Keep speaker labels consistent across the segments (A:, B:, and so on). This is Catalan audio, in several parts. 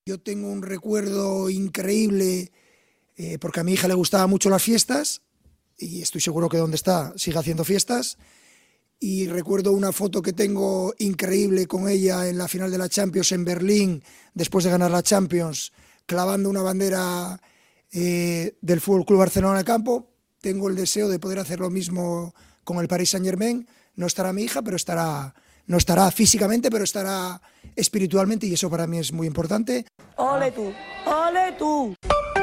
A: Yo tengo un recuerdo increíble porque a mi hija le gustaban mucho las fiestas y estoy seguro que donde está sigue haciendo fiestas. Y recuerdo una foto que tengo increíble con ella en la final de la Champions en Berlín, después de ganar la Champions, clavando una bandera del Fútbol Club Barcelona en el campo. Tengo el deseo de poder hacer lo mismo con el Paris Saint-Germain. No estará mi hija, pero no estará físicamente, pero estará espiritualmente, y eso para mí es muy importante.
B: ¡Ole tú! ¡Ole tú!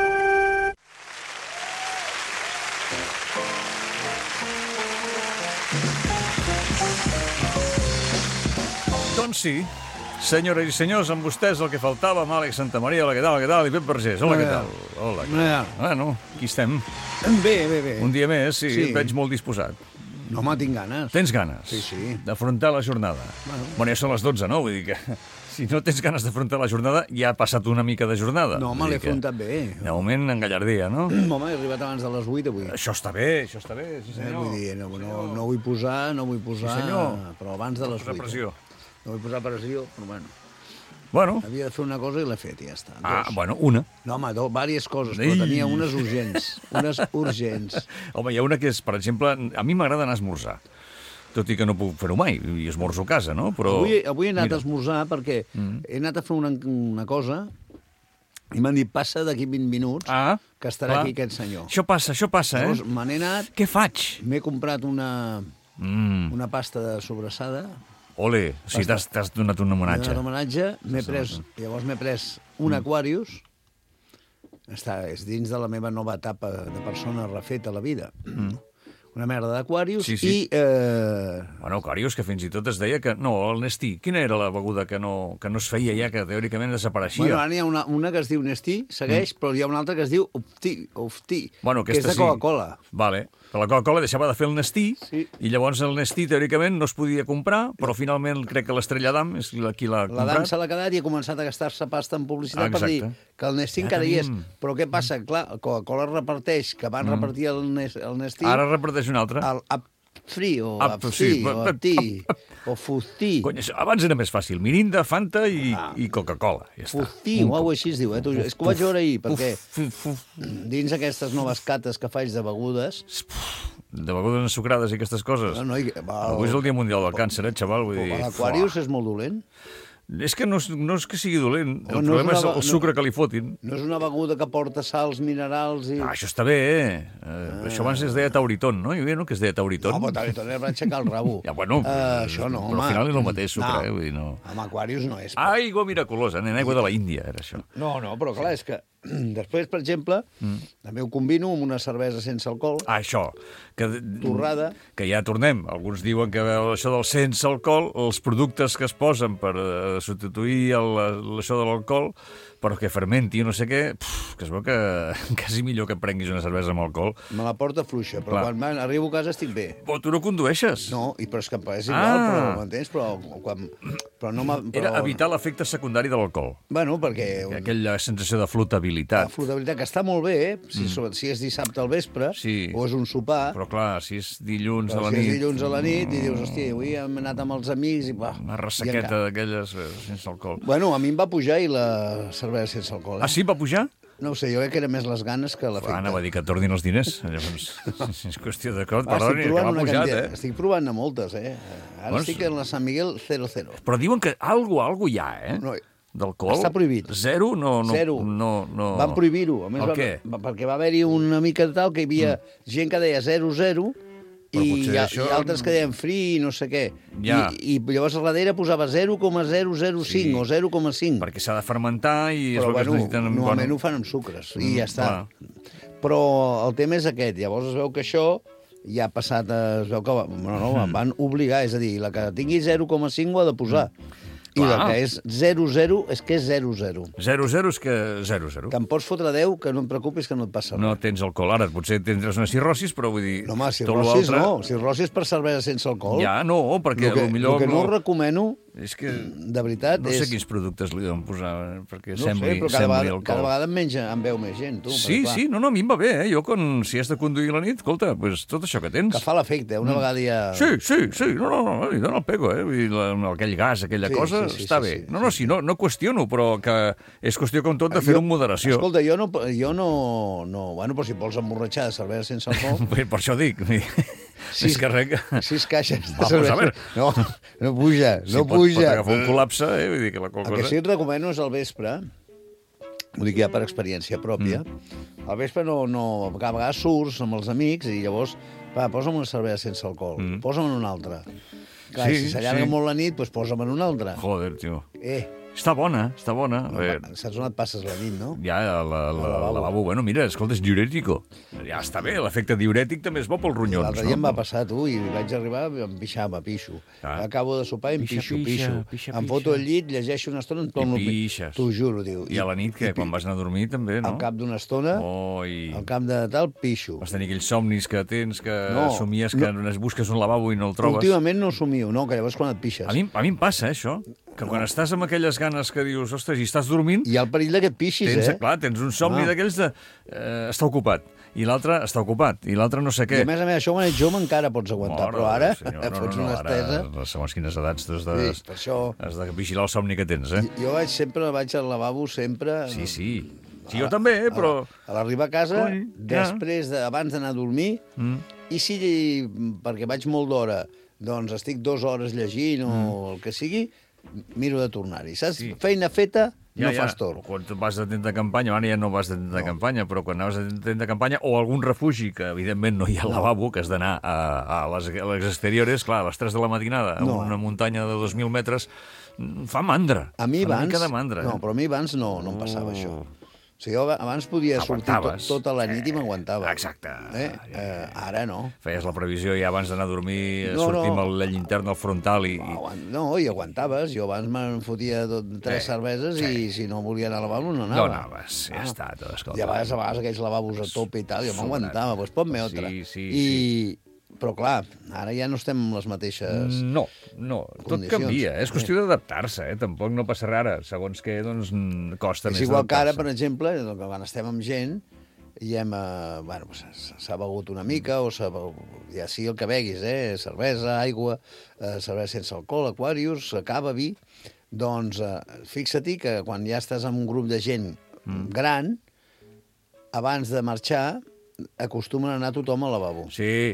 C: Doncs sí, senyores i senyors, amb vostès el que faltava, amb Àlex Santamaria, hola, què tal, i Pep Vergés, hola, què tal? Hola, què tal? Bueno, aquí estem.
D: Bé.
C: Un dia més, sí, et veig molt disposat.
D: No, home, tinc ganes.
C: Tens ganes?
D: Sí.
C: D'afrontar la jornada? Bueno, ja són les 12, no? Vull dir que si no tens ganes d'afrontar la jornada, ja ha passat una mica de jornada.
D: No, home, l'he afrontat bé.
C: De moment, en gallardia, no?
D: Home, he arribat abans de les 8 avui.
C: Això està bé, sí senyor.
D: Vull dir, no vull posar,
C: Sí, senyor.
D: però abans de les 8.
C: Pressió.
D: No vull posar pressió, però bueno.
C: Bueno.
D: Havia de fer una cosa i l'he fet, i ja està.
C: Bueno, una.
D: No, home, diverses coses, però tenia unes urgents. Unes urgents.
C: Home, hi ha una que és, per exemple, a mi m'agrada anar a esmorzar. Tot i que no puc fer-ho mai, i esmorzo a casa, no? Però...
D: Avui he anat a esmorzar perquè he anat a fer una cosa i m'han dit, passa d'aquí 20 minuts que estarà aquí aquest senyor.
C: Això passa,
D: Llavors, me n'he anat...
C: Què faig?
D: M'he comprat una pasta de sobrassada.
C: Ole, o sigui, t'has donat un homenatge.
D: Un homenatge, llavors m'he pres un Aquarius. És dins de la meva nova etapa de persona refeta a la vida. Una merda d'Aquarius i...
C: Bueno, Aquarius, que fins i tot es deia que... No, el Nestí. Quina era la beguda que no es feia ja, que teòricament desapareixia?
D: Bueno, ara n'hi ha una que es diu Nestí, segueix, però hi ha una altra que es diu Uftí,
C: bueno,
D: que és de Coca-Cola.
C: Vale. Que la Coca-Cola deixava de fer el Nestí, i llavors el Nestí, teòricament, no es podia comprar, però finalment crec que l'Estrella d'Am és qui l'ha comprat.
D: La d'Am se l'ha quedat i ha començat a gastar-se pasta en publicitat per dir que el Nestí encara hi és. Però què passa? Clar, Coca-Cola reparteix, que van repartir el Nestí...
C: Ara reparteix un altre.
D: El Up-Free, o Up-Tí, o Up-Tí, o Fustí.
C: Cony, abans era més fàcil. Mirinda, Fanta i Coca-Cola. Ja
D: Fustí, o alguna així es diu. És que ho vaig veure ahir, perquè dins aquestes noves cates que faig de begudes...
C: De begudes ensucrades i aquestes coses. Avui és el Dia Mundial del Càncer, xaval.
D: L'Aquarius és molt dolent.
C: És que no és que sigui dolent, el problema és el sucre que li fotin.
D: No és una beguda que porta sals, minerals i...
C: Això està bé, Això abans es deia Tauritón, no? Hi havia que es deia Tauritón.
D: No, però Tauritón era per aixecar el rabo.
C: Ja, bueno,
D: això no,
C: però al final és el mateix sucre,
D: vull
C: dir, no.
D: Amb Aquarius no és.
C: Aigua miraculosa, aigua de la Índia, era això.
D: No, però clar, és que després, per exemple, també ho combino amb una cervesa sense alcohol.
C: Això.
D: Torrada.
C: Que ja tornem. Alguns diuen que això del sense alcohol, els productes que es posen per substituir això de l'alcohol, però que fermenti no sé què, que es veu que quasi millor que prenguis una cervesa amb alcohol.
D: Me la porta fluixa, però quan arribo a casa estic bé.
C: Però tu no condueixes.
D: No, però és que és igual, però m'entens? Però no m'ha...
C: Era evitar l'efecte secundari de l'alcohol.
D: Bueno, perquè...
C: Aquella sensació de flotabilitat.
D: La flotabilitat, que està molt bé, si és dissabte al vespre, o és un sopar...
C: Però clar, si és dilluns a la nit...
D: Si és dilluns a la nit i dius, hòstia, avui hem anat amb els amics i...
C: Una ressaqueta d'aquelles sense alcohol.
D: Bueno, a mi em va pujar i la cervesa sense alcohol.
C: Ah, sí? Va pujar?
D: No ho sé, jo crec que era més les ganes que l'efecte.
C: Anava a dir que et tornin els diners. Llavors, és qüestió de cot, perdoni, que m'ha pujat,
D: Estic provant a moltes, Ara estic en la Sant Miguel 00.
C: Però diuen que algo hi ha, d'alcohol.
D: Està prohibit.
C: Zero?
D: Zero.
C: No.
D: Van prohibir-ho.
C: El què?
D: Perquè va haver-hi una mica de tal que hi havia gent que deia 0,0 i altres que deien free i no sé què. I llavors a darrere posava 0,005 o 0,5.
C: Perquè s'ha de fermentar i és
D: el
C: que es necessiten...
D: Normalment ho fan amb sucres i ja està. Però el tema és aquest. Llavors es veu que això ja ha passat... Es veu que van obligar, és a dir, la que tingui 0,5 ho ha de posar. I la que és 0,0 és que és 0,0.
C: 0,0 és que 0,0.
D: Que em pots fotre 10, que no em preocupis, que no et passa res.
C: No tens alcohol. Ara potser tindràs una cirrosis, però vull dir...
D: No, home, cirrosis no. Cirrosis per cervesa sense alcohol.
C: Ja, no, perquè
D: el que no recomano
C: És que
D: de veritat,
C: no sé quins productes li deuen posar, perquè sembli
D: però
C: alcohol.
D: cada vegada em veu més gent, tu.
C: Sí, sí, no, a mi em va bé, eh? Jo, si has de conduir la nit, escolta, pues, tot això que tens...
D: Que fa l'efecte, una vegada ja...
C: Sí, no, li dona el pego, eh? Vull dir, aquell gas, aquella cosa, està bé. No, no qüestiono, però que és qüestió, com tot, de fer-ho amb moderació.
D: Escolta, jo no... Bueno, però si vols emborratxar de cervesa sense alcohol...
C: Per això dic... Més que res...
D: 6 caixes de
C: Vamos,
D: cervesa.
C: a ver.
D: No puja, no puja.
C: Pot agafar un col·lapse, vull dir que la qual
D: El
C: cosa...
D: que sí et recomano és al vespre, ho dic ja per experiència pròpia, al vespre cada vegada surts amb els amics i llavors, posa'm una cervesa sense alcohol, posa'm en una altra. Clar, si s'allarga molt la nit, doncs posa'm en una altra.
C: Joder, tio. Està bona.
D: Saps on et passes la nit, no?
C: Ja, al lavabo. Bueno, mira, escolta, és diurètico. Ja està bé, l'efecte diurètic també és bo pels ronyons.
D: L'altre dia em va passar, tu, i vaig arribar, em pixava, pixo. Acabo de sopar i em pixo. Em foto al llit, llegeixo una estona, em torno...
C: I pixes.
D: T'ho juro, diu.
C: I a la nit, què? Quan vas anar a dormir, també, no?
D: Al cap d'una estona, al cap de tal, pixo.
C: Vas tenir aquells somnis que tens, que somies, que busques un lavabo i no el trobes.
D: Últimament no somio, no, que llavors quan et pixes.
C: A mi em passa, això, que quan estàs amb aquelles ganes que dius, ostres, i estàs dormint...
D: Hi ha el perill que et pixis,
C: Clar, tens un somni d'aquells de... Està ocupat. I l'altre està ocupat, i l'altre no sé què.
D: I a més, això quan ets jove encara pots aguantar, però ara fots una estesa...
C: Segons quines edats has de vigilar el somni que tens, eh?
D: Jo vaig al lavabo sempre...
C: Sí, jo també, però...
D: A l'arribar a casa, abans d'anar a dormir, i si, perquè vaig molt d'hora, doncs estic 2 hores llegint o el que sigui, miro de tornar-hi. Saps? Feina feta... No fas torn.
C: Quan vas de tenda de campanya, ara ja no vas de tenda de campanya, però quan anaves de tenda de campanya, o algun refugi, que evidentment no hi ha lavabo, que has d'anar a les exteriores, clar, a les 3 de la matinada, a una muntanya de 2.000 metres, fa mandra.
D: A mi abans...
C: Fa una mica de mandra.
D: No, però a mi abans no em passava això. O sigui, jo abans podia sortir tota la nit i m'aguantava.
C: Exacte.
D: Ara no.
C: Feies la previsió i abans d'anar a dormir sortir amb la llinterna al frontal i...
D: No, i aguantaves. Jo abans me'n fotia 3 cerveses i si no volia anar al lavabo no anava.
C: No anaves, ja està, tot escolta.
D: I a vegades aquells lavabos a tope i tal, jo m'aguantava. Doncs ponme otra.
C: Sí.
D: Però, clar, ara ja no estem en les mateixes
C: tot canvia. És qüestió d'adaptar-se, Tampoc no passa res ara. Segons què, doncs, costa més adaptar-se.
D: És igual que ara, per exemple, quan estem amb gent i s'ha begut una mica, o ja sigui el que beguis, cervesa, aigua, cervesa sense alcohol, Aquarius, cava, vi, doncs fixa-t'hi que quan ja estàs amb un grup de gent gran, abans de marxar, acostumen a anar tothom al lavabo.
C: Sí,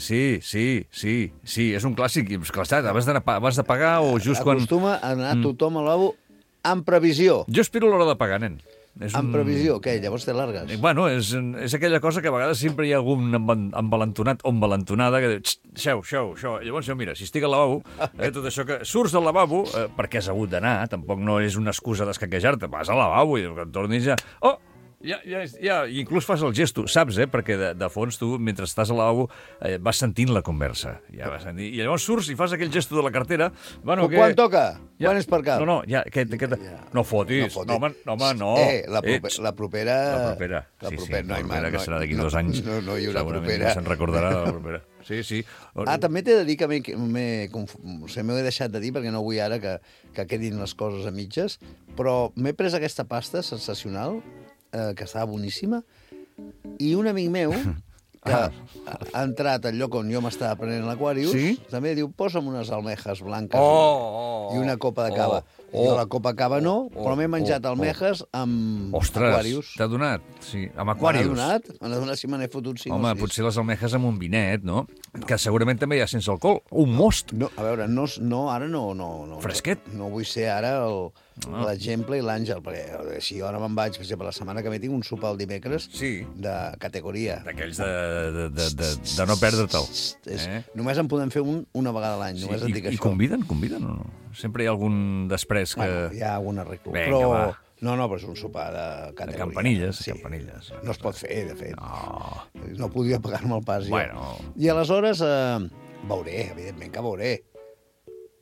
C: és un clàssic. Clar, abans de pagar o just quan...
D: Acostuma a anar tothom al lavabo amb previsió.
C: Jo espero l'hora de pagar, nen.
D: Amb previsió, què? Llavors te largues.
C: Bueno, és aquella cosa que a vegades sempre hi ha algun envalentonat o envalentonada que diu, xeu. Llavors jo, mira, si estic al lavabo, tot això que surts del lavabo, perquè has hagut d'anar, tampoc no és una excusa d'escaquejar-te, vas al lavabo i quan tornis ja... Ja, inclús fas el gesto, saps, perquè de fons tu, mentre estàs al lavabo, vas sentint la conversa. I llavors surts i fas aquell gesto de la cartera...
D: Quan toca? Quan és per cap?
C: No, no fotis. No, home, no.
D: La propera...
C: La propera, que serà d'aquí 2 anys.
D: No hi haurà propera.
C: Segurament se'n recordarà de la propera. Sí.
D: També t'he de dir que m'ho he deixat de dir perquè no vull ara que quedin les coses a mitges, però m'he pres aquesta pasta sensacional, que estava boníssima, i un amic meu que ha entrat al lloc on jo m'estava prenent l'Aquarius, també diu, posa'm unes almejes blanques i una copa de cava. Jo la copa de cava no, però m'he menjat almejes amb Aquarius.
C: Ostres, t'ha donat? Sí, amb Aquarius.
D: Me n'ha donat si me n'he fotut 5 o 6.
C: Home, potser les almejes amb un vinet, no? Que segurament també hi ha sense alcohol. Un most.
D: No, a veure, ara no.
C: Fresquet.
D: No vull ser ara l'exemple i l'àngel, perquè si jo ara me'n vaig, per exemple, la setmana que ve tinc un sopar el dimecres de categoria.
C: D'aquells de no perdre-te'l.
D: Només en podem fer una vegada a l'any, només et dic això.
C: I conviden o no? Sempre hi ha algun després que...
D: Hi ha algun arreglo.
C: Vinga, va.
D: No, però és un sopar de categoria.
C: De campanilles, campanilles.
D: No es pot fer, de fet. No podia pagar-me el pas, jo.
C: Bueno.
D: I aleshores veuré, evidentment que veuré.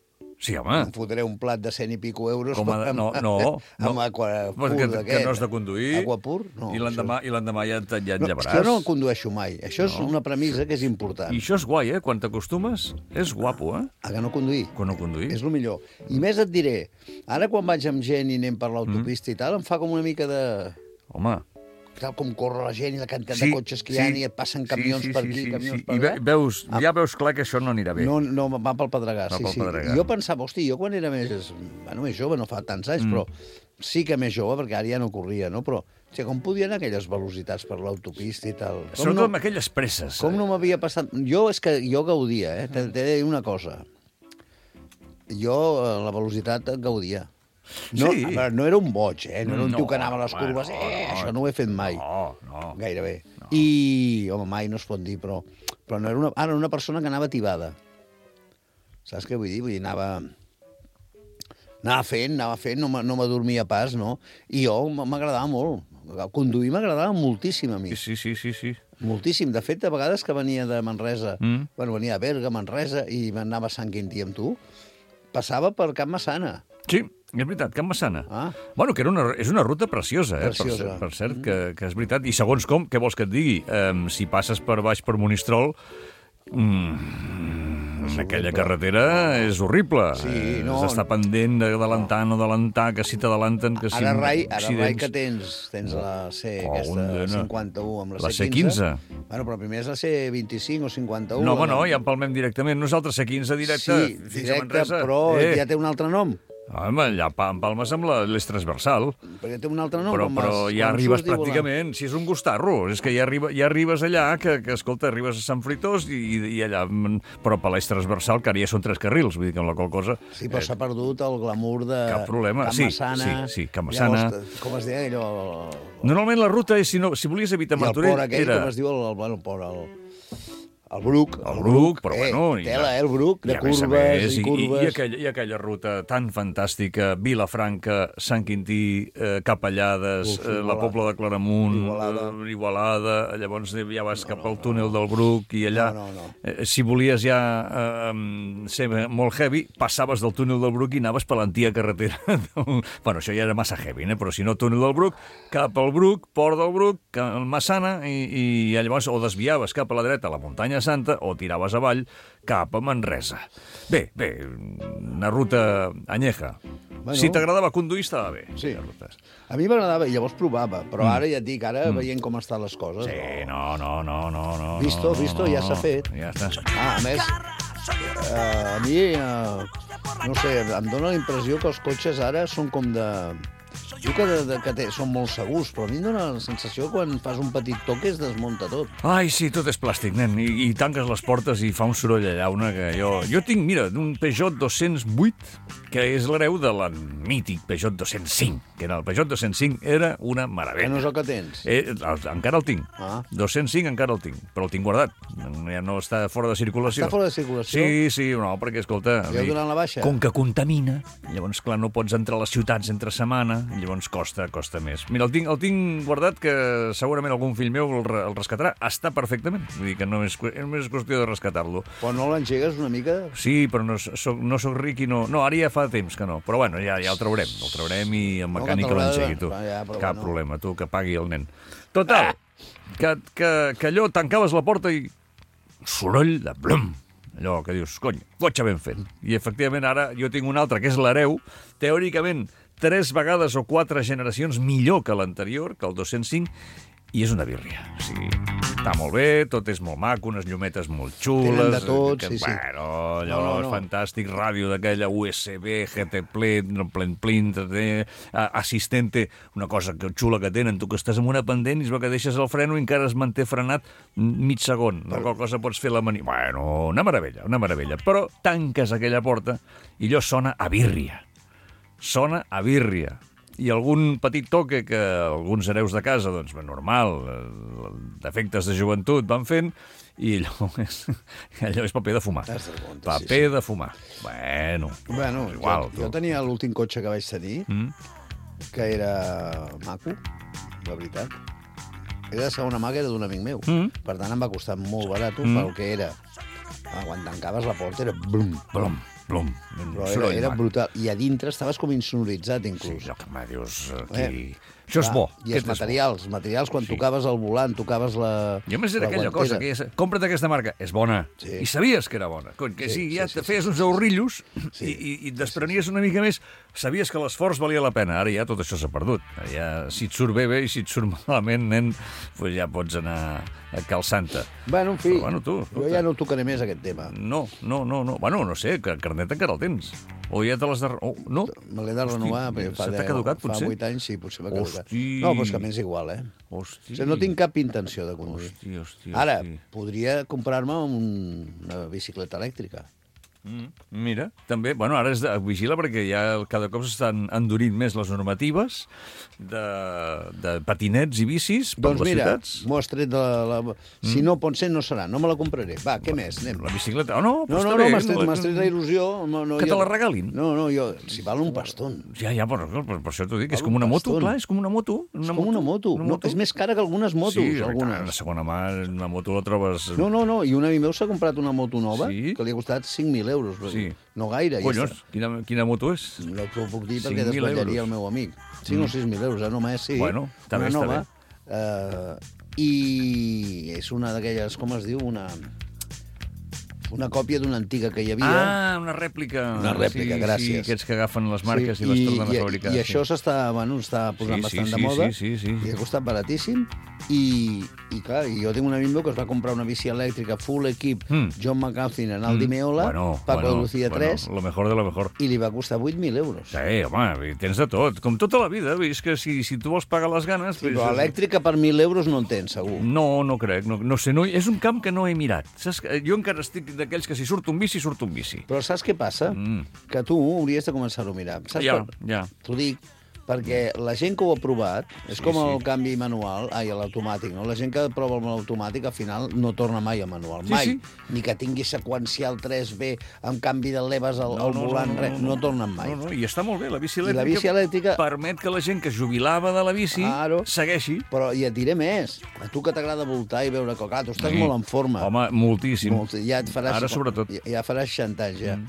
C: Sí, home.
D: Em fotré un plat de 100 i pico euros.
C: No.
D: Amb aqua pur d'aquest.
C: Que no has de conduir.
D: Aqua pur? No.
C: I l'endemà ja et llevaràs.
D: Jo no condueixo mai. Això és una premissa que és important.
C: I això és guai, Quan t'acostumes, és guapo,
D: A que no conduir.
C: Que no conduir.
D: És el millor. I més et diré, ara quan vaig amb gent i anem per l'autopista i tal, em fa com una mica de...
C: Home...
D: Tal com corre la gent i la quantitat de cotxes que hi ha i et passen camions per aquí, camions per allà.
C: I ja veus clar que això no anirà bé.
D: No, va pel pedregar, sí. I jo pensava, hosti, jo quan era més jove, no fa tants anys, però sí que més jove, perquè ara ja no corria, no? Però, com podien aquelles velocitats per l'autopista i tal?
C: Sobretot amb aquelles presses.
D: Com no m'havia passat... Jo gaudia, T'he de dir una cosa. Jo, la velocitat gaudia. No,
C: sí.
D: No era un boig, no era un tio que anava a les curves, això no ho he fet mai.
C: No.
D: Gairebé. I, home, mai no es pot dir, però no era una persona que anava tibada. Saps què vull dir? Vull dir, anava fent, no m'adormia pas, no? I jo m'agradava molt. Conduir m'agradava moltíssim a mi.
C: Sí.
D: Moltíssim. De fet, a vegades que venia de Manresa, venia a Berga, Manresa, i m'anava a Sant Quintí amb tu, passava per Can Massana.
C: Sí, és veritat, Can Massana. Bueno, que és una ruta preciosa,
D: Preciosa.
C: Per cert, que és veritat. I segons com, què vols que et digui? Si passes per baix per Monistrol, aquella carretera és horrible.
D: Sí, no.
C: Has d'estar pendent d'adelantar, que si t'adelanten, que si...
D: Ara rai que tens la C, aquesta 51 amb la
C: C15.
D: Bueno, però primer és la C25 o 51.
C: No, home, no, ja empalmem directament. Nosaltres C15 directe fins a Manresa.
D: Però ja té un altre nom.
C: Home, allà empalmes amb l'eix transversal.
D: Perquè té un altre nom.
C: Però ja arribes pràcticament, si és un gustarro, és que ja arribes allà, que escolta, arribes a Sant Fruitós i allà, però per l'eix transversal, que ara ja són 3 carrils, vull dir que amb la qual cosa...
D: Sí, però s'ha perdut el glamour de...
C: Cap problema,
D: Can Massana.
C: Sí, Can Massana.
D: Com es deia allò...
C: Normalment la ruta, si volies evitar Martorell, era...
D: I el port aquell, com es diu, el port, el Bruc.
C: El Bruc, però bueno...
D: Tela, el Bruc, de curves i curves.
C: I aquella ruta tan fantàstica, Vilafranca, Sant Quintí, Capellades, la Pobla de Claramunt, Igualada, llavors ja vas cap al túnel del Bruc i allà, si volies ja ser molt heavy, passaves del túnel del Bruc i anaves per l'antiga carretera. Bueno, això ja era massa heavy, però si no, túnel del Bruc, cap al Bruc, port del Bruc, al Massana, i llavors o desviaves cap a la dreta a la muntanya Santa o tiraves avall cap a Manresa. Bé, una ruta anyeja. Bueno, si t'agradava conduir, estava bé.
D: Sí. A mi m'agradava, i llavors provava, però ara ja et dic, veient com estan les coses...
C: Sí, no.
D: Visto, ja s'ha fet.
C: Ja està.
D: A més, a mi, no sé, em dóna la impressió que els cotxes ara són com de... Diu que són molt segurs, però a mi em dóna la sensació que quan fas un petit toc es desmunta tot.
C: Ai, sí, tot és plàstic, nen, i tanques les portes i fa un soroll allà, que jo tinc, mira, un Peugeot 208, que és l'hereu de la mític Peugeot 205, que el Peugeot 205 era una meravella.
D: Que no és el que tens?
C: Encara el tinc. 205 encara el tinc, però el tinc guardat. Ja no està fora de circulació.
D: Està fora de circulació?
C: Sí, no, perquè, escolta...
D: Ja heu donat la baixa?
C: Com que contamina, llavors, clar, no pots entrar a les ciutats entre setmana, llavors costa més. Mira, el tinc guardat, que segurament algun fill meu el rescatarà. Està perfectament. Vull dir que no és qüestió de rescatar-lo.
D: Però no l'engegues una mica?
C: Sí, però no soc ric i no... No, ara ja fa temps que no. Però bueno, ja el traurem. El traurem i el mecànic l'engegui, tu. Cap problema, tu, que pagui el nen. Total, que allò tancaves la porta i... Soroll de blum. Allò que dius, cony, cotxe ben fet. I efectivament ara jo tinc un altre, que és l'hereu, teòricament 3 vegades o 4 generacions millor que l'anterior, que el 205, i és una birria. O sigui, està molt bé, tot és molt maco, unes llumetes molt xules...
D: Tenen de tot, sí.
C: Bueno, allò és fantàstic, ràdio d'aquella USB, GT Plin, assistente, una cosa xula que tenen, tu que estàs en una pendent i es veu que deixes el freno i encara es manté frenat mig segon. La qual cosa pots fer la mani... Bueno, una meravella. Però tanques aquella porta i allò sona a birria. I algun petit toque que alguns hereus de casa, doncs, normal, defectes de joventut van fent, i allò és paper de fumar. Paper de fumar. Bueno, igual.
D: Jo tenia l'últim cotxe que vaig tenir, que era maco, la veritat. Era de segona mà, que era d'un amic meu. Per tant, em va costar molt barat pel que era. Quan tancaves la porta era blum.
C: Plum.
D: Però era brutal. I a dintre estaves com insonoritzat,
C: Sí,
D: inclús.
C: allò que me dius aquí... Això és bo.
D: I els materials, quan tocaves el volant, tocaves la
C: Jo més era aquella cosa, que compra't aquesta marca, és bona.
D: Sí.
C: I sabies que era bona. Que sí, ja te feies uns ahorrillos i et desprenies una mica més, sabies que l'esforç valia la pena. Ara ja tot això s'ha perdut. Ja, si et surt bé, i si et surt malament, nen, pues ja pots anar a calçant-te.
D: Bueno, en fi,
C: Però, tu,
D: jo ja no tocaré més aquest tema.
C: No. Bueno, no sé, que carnet encara el tens. O ja te l'has de... Oh, no.
D: Me l'he de renovar, perquè
C: se t'ha caducat, potser?
D: Fa 8 anys, sí, potser m'ha caducat.
C: Hosti.
D: No, però és que a més igual,
C: Hosti.
D: O sigui, no tinc cap intenció de conduir.
C: Hosti.
D: Ara, podria comprar-me una bicicleta elèctrica.
C: Mira, també, bueno, ara vigila perquè ja cada cop s'estan endurint més les normatives de patinets i bicis per
D: Doncs
C: les
D: mira,
C: ciutats.
D: m'ho has tret de la... Si no pot ser, no serà. No me la compraré. Va, què més? Anem.
C: La bicicleta... Oh, no,
D: No,
C: està
D: no,
C: bé.
D: m'has tret la il·lusió.
C: Que te la regalin?
D: No, jo... Si val un paston.
C: Ja, per això t'ho dic, és
D: Val
C: com
D: un
C: una moto,
D: paston.
C: clar, és com una moto.
D: És com una moto. No, és més cara que algunes motos,
C: Sí,
D: algunes.
C: la segona mà, una moto la trobes...
D: No, i un amic meu s'ha comprat una moto nova
C: Sí?
D: que li ha costat 5.000 euros.
C: Sí.
D: No gaire.
C: Collons, quina moto és?
D: No t'ho puc dir perquè
C: 5.000
D: desvetllaria
C: euros.
D: el meu amic. 5 o 6.000 euros, només, sí.
C: Bueno, està
D: una
C: bé, està
D: nova. I és una d'aquelles, com es diu, una còpia d'una antiga que hi havia.
C: Ah, una rèplica.
D: Una rèplica, gràcies.
C: Sí, aquests que agafen les marques i les tornen a fabricar.
D: I això s'està posant bastant de moda.
C: Sí.
D: I ha costat baratíssim. I clar, jo tinc un amic meu que es va comprar una bici elèctrica full equip John McCarthy en Aldi Meola, Paco de Lucía 3,
C: lo mejor de lo mejor.
D: i li va costar 8.000 euros.
C: Sí, home, tens de tot. Com tota la vida, és que si tu vols pagar les ganes...
D: Sí, però elèctrica per 1.000 euros no en tens, segur.
C: No crec. No sé, és un camp que no he mirat. Saps? Jo encara estic d'aquells que si surt un bici, surt un bici.
D: Però saps què passa? Que tu hauries de començar-ho a mirar. Saps
C: Ja.
D: T'ho dic perquè la gent que ho ha provat, és com el canvi manual, a l'automàtic, no? La gent que prova el automàtic, al final, no torna mai al manual. Mai. Ni que tingui seqüencial 3B amb canvi de leves al volant, res. No tornen mai.
C: I està molt bé, la bici
D: I la bici elèctrica
C: permet que la gent que es jubilava de la bici segueixi.
D: Però i et diré més. A tu que t'agrada voltar i veure que, clar, tu estàs molt en forma.
C: Home, moltíssim.
D: Ja et faràs,
C: ara, sobretot.
D: Ja faràs 60 anys, ja.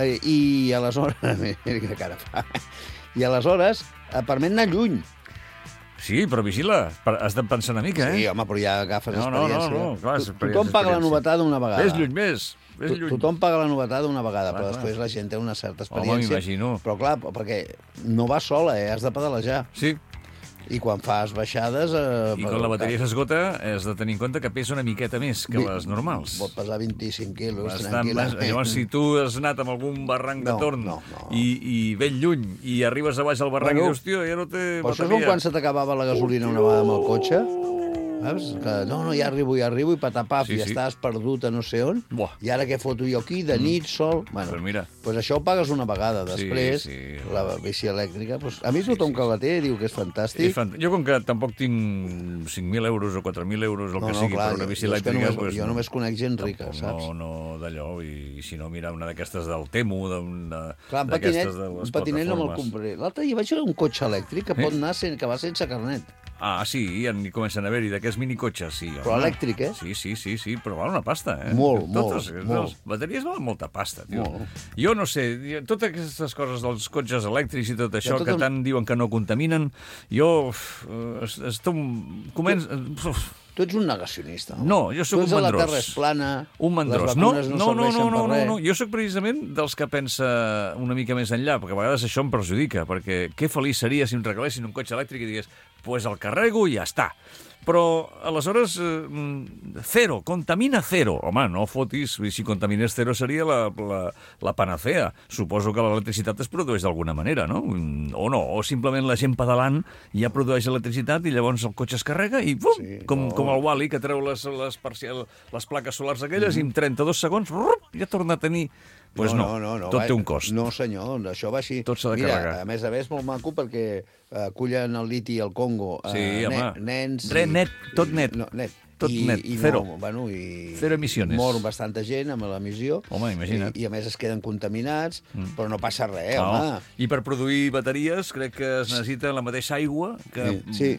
D: I aleshores... Mira quina cara fa. I aleshores permet anar lluny.
C: Sí, però vigila, has de pensar una mica,
D: Sí, home, però ja agafes experiència.
C: No, clar,
D: Tothom paga la novetada una vegada.
C: Ves lluny, ves lluny.
D: Tothom paga la novetada una vegada, però després la gent té una certa experiència.
C: Home, m'imagino.
D: Però clar, perquè no vas sola, has de pedalejar.
C: Sí.
D: I quan fas baixades...
C: I quan la bateria s'esgota, has de tenir en compte que pesa una miqueta més que les normals.
D: Pot pesar 25 quilos,
C: tranquil·lament. Llavors, si tu has anat amb algun barranc de torn i ben lluny i arribes a baix al barranc i dius, tio, ja no té
D: bateria... Això és com quan se t'acabava la gasolina una vegada amb el cotxe. Saps? Que no, ja arribo, i patapaf, ja estàs perdut a no sé on. I ara què foto jo aquí, de nit, sol... Bueno, doncs això ho pagues una vegada. Després, la bici elèctrica... A mi tothom que la té diu que és fantàstic.
C: Jo, com que tampoc tinc 5.000 euros o 4.000 euros, el que sigui, per una bici elèctrica...
D: Jo només conec gent rica, saps?
C: No, d'allò, i si no, mira, una d'aquestes del Temu,
D: clar, un patinet no me'l compraré. L'altre dia vaig veure un cotxe elèctric que pot anar, que va sense carnet.
C: Ah, sí, ja n'hi comencen a haver-hi d'aquests minicotxes, sí.
D: Però elèctric,
C: Sí, però val una pasta,
D: Molt.
C: Les bateries valen molta pasta, tio. Jo no sé, totes aquestes coses dels cotxes elèctrics i tot això, que tant diuen que no contaminen, jo començo...
D: Tu ets un negacionista.
C: No, jo sóc un mandrós.
D: La terra és plana,
C: les vacunes no serveixen per res. No, jo sóc precisament dels que pensa una mica més enllà, perquè a vegades això em perjudica, perquè que feliç seria si em regalessin un cotxe elèctric i digués, pues el carrego i ja està. Però, aleshores, cero, contamina cero. Home, no fotis, si contaminés cero seria la panacea. Suposo que l'electricitat es produeix d'alguna manera, no? O no, o simplement la gent pedalant ja produeix electricitat i llavors el cotxe es carrega i com el Wall-E, que treu les plaques solars aquelles i en 32 segons ja torna a tenir... Doncs no, tot té un cost.
D: No, senyor, això va així.
C: Tot s'ha de carregar.
D: A més és molt maco perquè acullen el liti al Congo nens...
C: Net, tot net. Tot net, cero. Cero emissions.
D: Mor bastanta gent amb l'emissió.
C: Home, imagina't.
D: I a més es queden contaminats, però no passa res, home.
C: I per produir bateries crec que es necessita la mateixa aigua que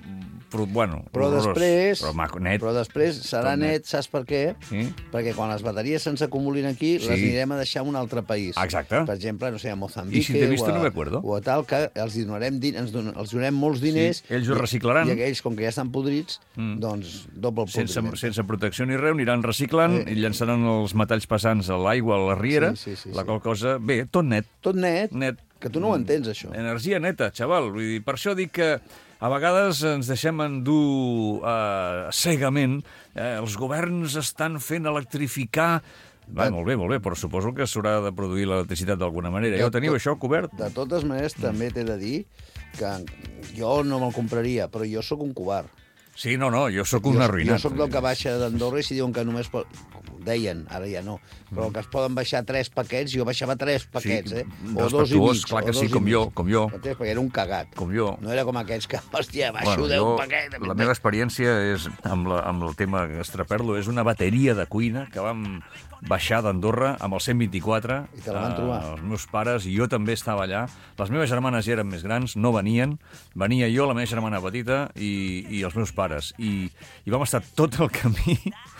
C: bueno,
D: Però després,
C: però maco, net.
D: però després serà
C: Tot net.
D: net, saps per què?
C: Sí.
D: Perquè quan les bateries se'ns acumulin aquí,
C: Sí.
D: les anirem a deixar a un altre país.
C: Exacte.
D: Per exemple, no sé, a Mozambique
C: I si t'he visto, no me acuerdo.
D: o a tal, que els donarem molts diners.
C: Sí, ells ho reciclaran.
D: I aquells, com que ja estan podrits, doncs doble podriment.
C: Sense protecció ni res, aniran reciclant i llançaran els metalls pesants a l'aigua, a la riera,
D: Sí.
C: la qual cosa... Bé, tot net.
D: Tot net,
C: Net.
D: que tu no ho entens, això.
C: Energia neta, xaval. Vull dir, per això dic que a vegades ens deixem endur cegament. Els governs estan fent electrificar... Va, molt bé, però suposo que s'haurà de produir l'electricitat d'alguna manera. Ja ho teniu, això, cobert?
D: De totes maneres, també t'he de dir que jo no me'l compraria, però jo sóc un covard.
C: Sí, no, jo sóc un arruïnat.
D: Jo sóc del que baixa d'Andorra i si diuen que només pot... Deien, ara ja no, però que es poden baixar 3 paquets, jo baixava 3 paquets, o 2 i mig.
C: Clar que sí, com jo.
D: Perquè era un cagat.
C: Com jo.
D: No era com aquests que, hòstia, baixo 10 paquets.
C: La meva experiència és, amb el tema Estraperlo, és una bateria de cuina que vam baixar d'Andorra amb el 124.
D: I te la van trobar.
C: Els meus pares, i jo també estava allà. Les meves germanes ja eren més grans, no venien. Venia jo, la meva germana petita, i els meus pares. I vam estar tot el camí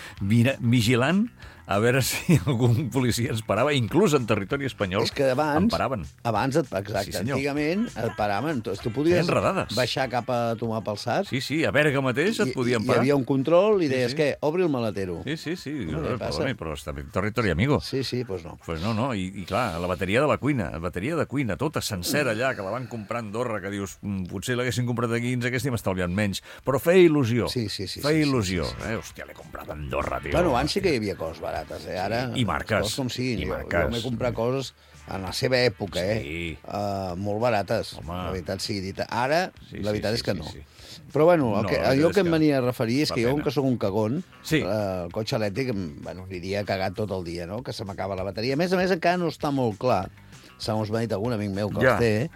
C: vigilant a veure si algun policia ens parava, inclús en territori espanyol.
D: És que abans...
C: Em paraven.
D: Exacte,
C: Sí, senyor.
D: antigament et paraven. Tu podies
C: Enredades.
D: baixar cap a tomar pel sac.
C: Sí, a Berga mateix et podien
D: Hi
C: parar.
D: havia un control i deies,
C: sí.
D: què? Obri el maletero.
C: Sí.
D: No, què passa?
C: Però està bé, territori amigo.
D: Sí, doncs no.
C: Pues no, i clar, la bateria de la cuina, tota sencera allà, que la van comprar a Andorra, que dius, potser l'haguessin comprat aquí, ens haguéssim estalviat menys, però feia il·lusió.
D: Sí.
C: Feia il·lusió. Hòstia, l'he comprat a Andorra, tio.
D: Bueno, abans sí que hi havia coses barates, Ara...
C: I marques.
D: Coses com siguin.
C: I
D: Jo
C: marques.
D: m'he comprat coses en la seva època,
C: Sí.
D: molt barates.
C: Home.
D: La veritat sigui dita. Ara, la veritat és que no.
C: Sí.
D: Però bueno,
C: No, la veritat
D: allò
C: és
D: que em
C: que
D: venia a referir és
C: fa
D: que jo,
C: pena.
D: com que sóc un cagón,
C: Sí.
D: el cotxe elèctric, aniria cagat tot el dia, no? Que se m'acaba la bateria. A més, encara no està molt clar, segons m'ha dit algun amic meu que els té,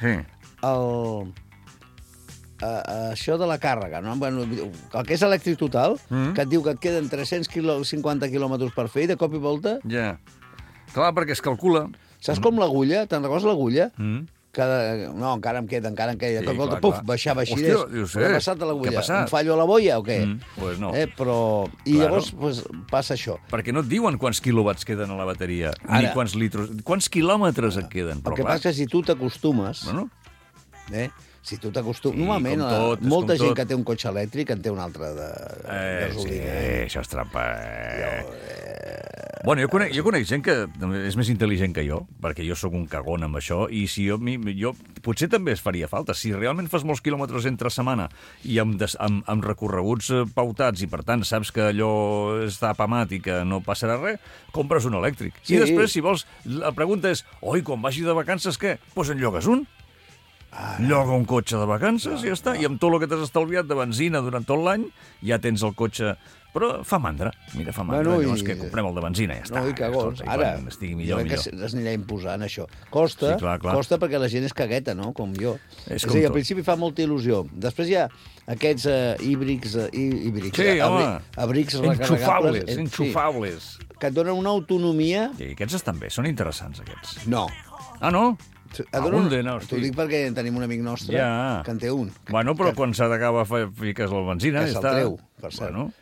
D: això de la càrrega, no? Bueno, el que és elèctric total, que et diu que et queden 350 quilòmetres per fer i de cop i volta...
C: Ja. Clar, perquè es calcula.
D: Saps com l'agulla? Te'n recordes l'agulla? No, encara em queda.
C: Sí,
D: De cop i volta,
C: clar.
D: baixava així.
C: Hòstia, jo sé.
D: Què ha passat a l'agulla?
C: Què ha passat?
D: Un fallo a la boia o què?
C: Pues no.
D: Però... I
C: Claro.
D: llavors passa això.
C: Perquè no et diuen quants quilowatts queden a la bateria, ni
D: Ara.
C: quants litros, quants quilòmetres et queden.
D: El
C: Però
D: que
C: clar,
D: passa és que si tu t'acostumes...
C: Bueno,
D: Si tu t'acostumes...
C: Sí,
D: Normalment,
C: com tot, és
D: molta
C: com
D: gent
C: tot.
D: que té un cotxe elèctric en té un altre de gasolina.
C: això és trampa. Bueno, jo conec gent que és més intel·ligent que jo, perquè jo sóc un cagón amb això, i si jo potser també es faria falta. Si realment fas molts quilòmetres entre setmana i amb recorreguts pautats, i per tant saps que allò està apamat i que no passarà res, compres un elèctric.
D: Sí.
C: I després, si vols, la pregunta és, oi, quan vagi de vacances, què? Doncs en llogues un. Lloga un cotxe de vacances i ja està. I amb tot el que t'has estalviat de benzina durant tot l'any, ja tens el cotxe... Però fa mandra. Mira, fa mandra.
D: Bueno,
C: Llavors que comprem el de benzina, ja està.
D: No, i cagons.
C: Escolta, i
D: Ara,
C: quan estigui
D: jo
C: millor,
D: crec
C: millor.
D: que s'anirà imposant, això. Costa,
C: Sí, clar.
D: costa perquè la gent és cagueta, no?, com jo.
C: És
D: És
C: com
D: a dir, al
C: tot.
D: principi fa molta il·lusió. Després hi ha aquests híbrids,
C: Sí, home.
D: abrics recarregables.
C: Enxufables.
D: Que et donen una autonomia...
C: Sí, aquests estan bé, són interessants, aquests.
D: No.
C: Ah, no?
D: Et donen...
C: Algun no,
D: T'ho dic perquè tenim un amic nostre
C: Ja.
D: que en té un.
C: Bueno, però quan s'ha d'acabar fiques la benzina,
D: Que
C: ja
D: se'l
C: està.
D: treu, per cert.
C: Bueno,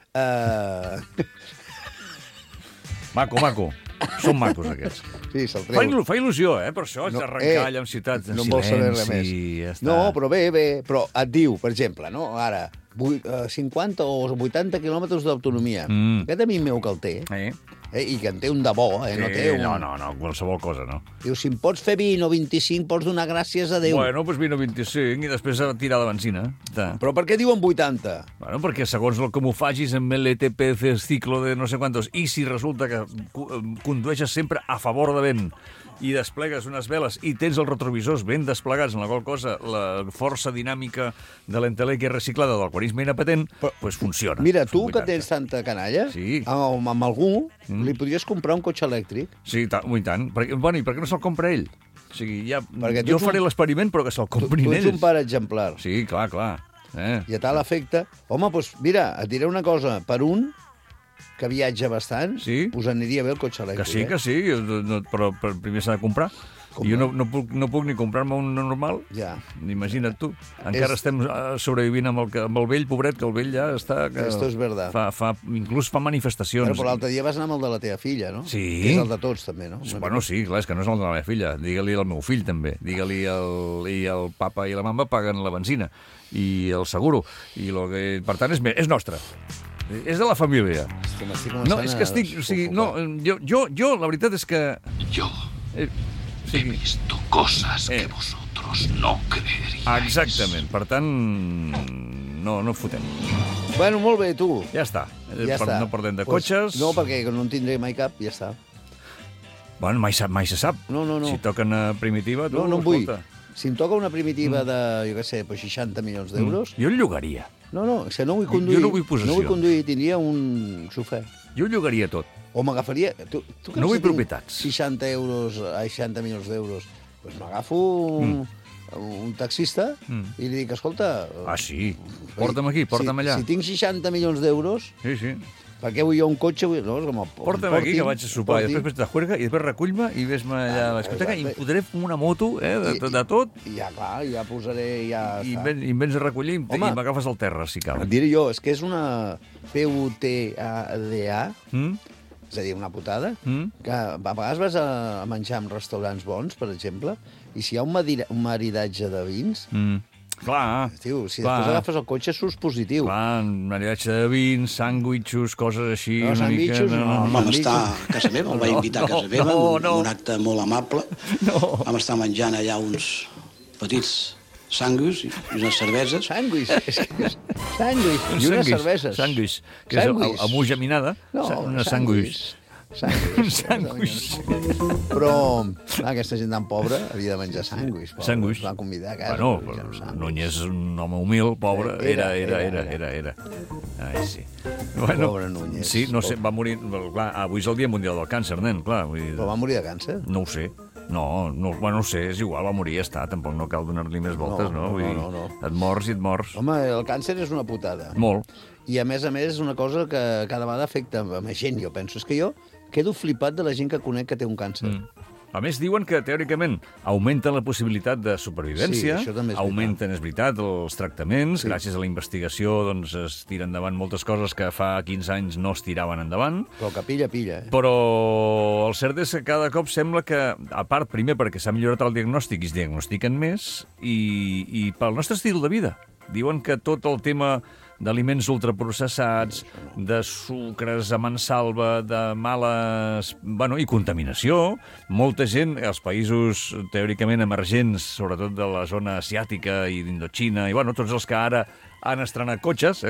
C: maco. Són macos, aquests.
D: Sí, se'l treu.
C: Fa il·lusió, per això, haig d'arrencar allà en ciutats en
D: no en vols saber res més.
C: silenci, ja està.
D: No, però bé, però et diu, per exemple, no? Ara, 50 o 80 quilòmetres d'autonomia. Aquest amic meu que el té, i que en té un de bo, no té un...
C: No, qualsevol cosa, no.
D: Diu, si em pots fer 20 o 25, pots donar gràcies a Déu.
C: Bueno, doncs 20 o 25 i després a tirar de benzina. Està.
D: Però per què diuen 80?
C: Bueno, perquè segons el que m'ho facis amb l'ETP ciclo de no sé quantos, i si resulta que condueixes sempre a favor de vent i desplegues unes veles i tens els retrovisors ben desplegats, en la qual cosa la força dinàmica de l'entelèquia reciclada del quarisme inapetent, doncs funciona.
D: Mira, tu
C: Són
D: que
C: 80.
D: tens tanta canalla,
C: Sí.
D: amb algú li podries comprar un cotxe elèctric.
C: Sí, i tant. Bueno, i per què no se'l compra ell? O sigui,
D: Perquè tu
C: jo
D: ets
C: faré
D: un-
C: l'experiment, però que se'l comprin
D: Tu ets
C: ells.
D: un pare exemplar.
C: Sí, clar.
D: I a tal efecte... Home, doncs mira, et diré una cosa. Per un que viatja bastant,
C: Sí.
D: us aniria bé el cotxe elèctric.
C: Que sí, però primer s'ha de comprar. I jo no puc ni comprar-me un normal.
D: Ja.
C: Imagina't tu. Encara estem sobrevivint amb el vell, pobret, que el vell ja està...
D: Esto es verdad.
C: Inclús fa manifestacions.
D: Però l'altre dia vas anar amb el de la teva filla, no?
C: Sí.
D: Que és el de tots, també, no?
C: Bueno, sí, clar, és que no és el de la meva filla. Digue-li al meu fill, també. Digue-li el papa i la mama paguen la benzina i el seguro. Per tant, és nostre. És de la família. No, és que estic... O sigui, no, jo, la veritat és que...
E: Yo he visto cosas que vosotros no creeríais.
C: Exactament. Per tant, no fotem.
D: Bueno, molt bé, tu.
C: Ja està.
D: Ja està.
C: No parlem de cotxes.
D: No, perquè no en tindré mai cap, ja està.
C: Bueno, mai se sap.
D: No.
C: Si toquen a primitiva, tu,
D: no en vull.
C: escolta.
D: Si em toca una primitiva de, jo què sé, 60 milions d'euros...
C: Jo el llogaria.
D: No, és que no vull conduir.
C: Jo no vull possessió.
D: No vull conduir, tindria un xofer.
C: Jo el llogaria tot.
D: O m'agafaria... Tu
C: No vull propietats.
D: 60 milions d'euros. Doncs m'agafo un taxista i li dic, escolta...
C: Sí? Porta'm aquí, porta'm allà.
D: Si tinc 60 milions d'euros...
C: Sí.
D: Per què vull jo un cotxe? No,
C: porta'm aquí, que vaig a sopar, i després de juerga, i després recull-me i ves-me allà a la discoteca, i em podré fer una moto, de tot.
D: I ja, clar, ja posaré...
C: I em vens a recollir i m'agafes al terra, si cal.
D: Et diré jo, és que és una PUTADA, és a dir, una putada, que a vegades vas a menjar en restaurants bons, per exemple, i si hi ha un maridatge de vins...
C: Clar.
D: Tio, si després agafes el cotxe, surts positiu.
C: Clar, maridatge de vins, sàndwitxos, coses així...
D: No, sàndwitxos no.
E: Vam estar a casa meva, el vaig invitar a casa meva, un acte molt amable. Vam estar menjant allà uns petits sàndwics i unes cerveses.
D: Sàndwics. I unes cerveses.
C: Sàndwics, que és amb geminada.
D: No,
C: sàndwics.
D: Sàndwich. Però aquesta gent tan pobra havia de menjar sàndwich.
C: Sàndwich.
D: Va convidar a casa.
C: Bueno, Núñez, un home humil, pobre, era. Ai, sí.
D: Pobre Núñez.
C: Sí, no sé, va morir... Clar, avui és el Dia Mundial del Càncer, nen, clar.
D: Però va morir de càncer?
C: No ho sé. No ho sé, és igual, va morir, ja està, tampoc no cal donar-li més voltes, no?
D: No.
C: Et mors i et mors.
D: Home, el càncer és una putada.
C: Molt.
D: I a més, és una cosa que cada vegada afecta a més gent, jo penso. És que jo quedo flipat de la gent que conec que té un càncer.
C: A més, diuen que, teòricament, augmenta la possibilitat de supervivència,
D: sí, això també és
C: augmenten, és veritat, els tractaments, gràcies a la investigació doncs, es tiren endavant moltes coses que fa 15 anys no es tiraven endavant.
D: Però que pilla.
C: Però el cert és que cada cop sembla que, a part, primer perquè s'ha millorat el diagnòstic i es diagnostiquen més, i pel nostre estil de vida. Diuen que tot el tema d'aliments ultraprocessats, de sucres a mansalva, de males... i contaminació. Molta gent, als països teòricament emergents, sobretot de la zona asiàtica i d'Indochina, i tots els que ara han estrenat cotxes,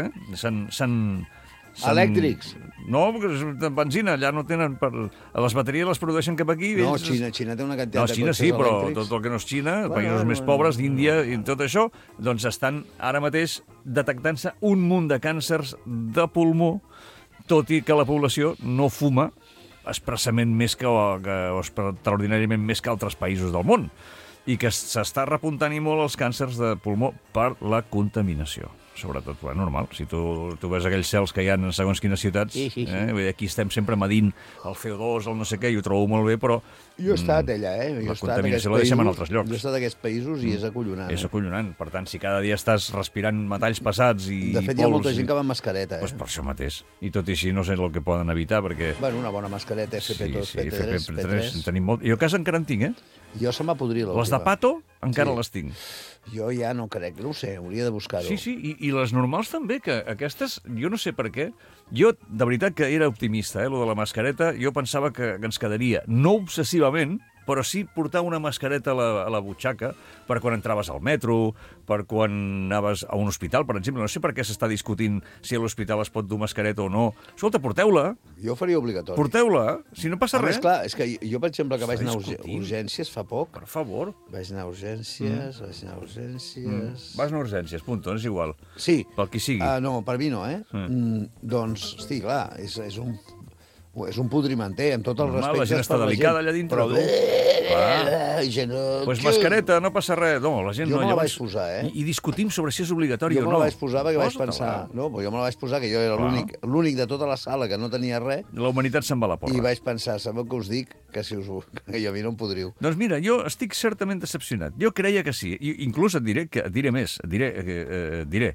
D: elèctrics.
C: No, perquè és de benzina, allà no tenen... Les bateries les produeixen cap aquí.
D: No, Xina té una quantitat de
C: Xina
D: cotxes
C: sí, però
D: elèctrics.
C: tot el que no és Xina, països més pobres, d'Índia i tot això, doncs estan ara mateix detectant-se un munt de càncers de pulmó, tot i que la població no fuma expressament més o extraordinàriament més que altres països del món, i que s'està repuntant i molt els càncers de pulmó per la contaminació. Sobretot, normal. Si tu ves aquells cels que hi ha en segons quines ciutats,
D: sí.
C: Aquí estem sempre medint el CO2, el no sé què, i ho trobo molt bé, però...
D: Jo he estat allà,
C: La contaminació la deixem en altres llocs.
D: Jo he estat a aquests països i és acollonant.
C: És acollonant. Per tant, si cada dia estàs respirant metalls passats i pols...
D: De fet, hi ha molta gent que va amb mascareta,
C: Doncs per això mateix. I tot i així no sé el que poden evitar, perquè...
D: Una bona mascareta, FP2,
C: FP3. Tenim molt... Jo a casa encara en tinc,
D: Jo se m'ha podrit l'última.
C: Les de Pato encara les tinc.
D: Jo ja no crec, no ho sé, hauria de buscar-ho.
C: Sí, i les normals també, que aquestes, jo no sé per què, jo de veritat que era optimista, lo de la mascareta, jo pensava que ens quedaria, no obsessivament, però sí portar una mascareta a la butxaca per quan entraves al metro, per quan anaves a un hospital, per exemple. No sé per què s'està discutint si a l'hospital es pot dur mascareta o no. Escolta, porteu-la.
D: Jo faria obligatori.
C: Porteu-la, si no passa res.
D: Més, clar, és que jo, per exemple, que vaig anar a urgències fa poc...
C: Per favor.
D: Vaig anar a urgències...
C: Vas anar a urgències, punto, és igual.
D: Sí.
C: Pel qui sigui.
D: No, per mi no, Doncs, hosti, clar, és un... És un pudrimenter, amb tot el
C: Normal,
D: respecte.
C: la gent està delicada allà dintre,
D: però...
C: tu.
D: Gent...
C: Pues mascareta, no passa res. No, la gent
D: Jo
C: no.
D: me la vaig posar,
C: I discutim sobre si és obligatori o no.
D: Jo me la vaig posar perquè vaig
C: Posa-te-la.
D: pensar... No, jo me la vaig posar, que jo era l'únic de tota la sala que no tenia res,
C: La humanitat se'n va a la porra.
D: i vaig pensar, sabeu què us dic? Que si us... que a mi no em podriu.
C: Doncs mira, jo estic certament decepcionat. Jo creia que sí. I inclús et diré més. Et diré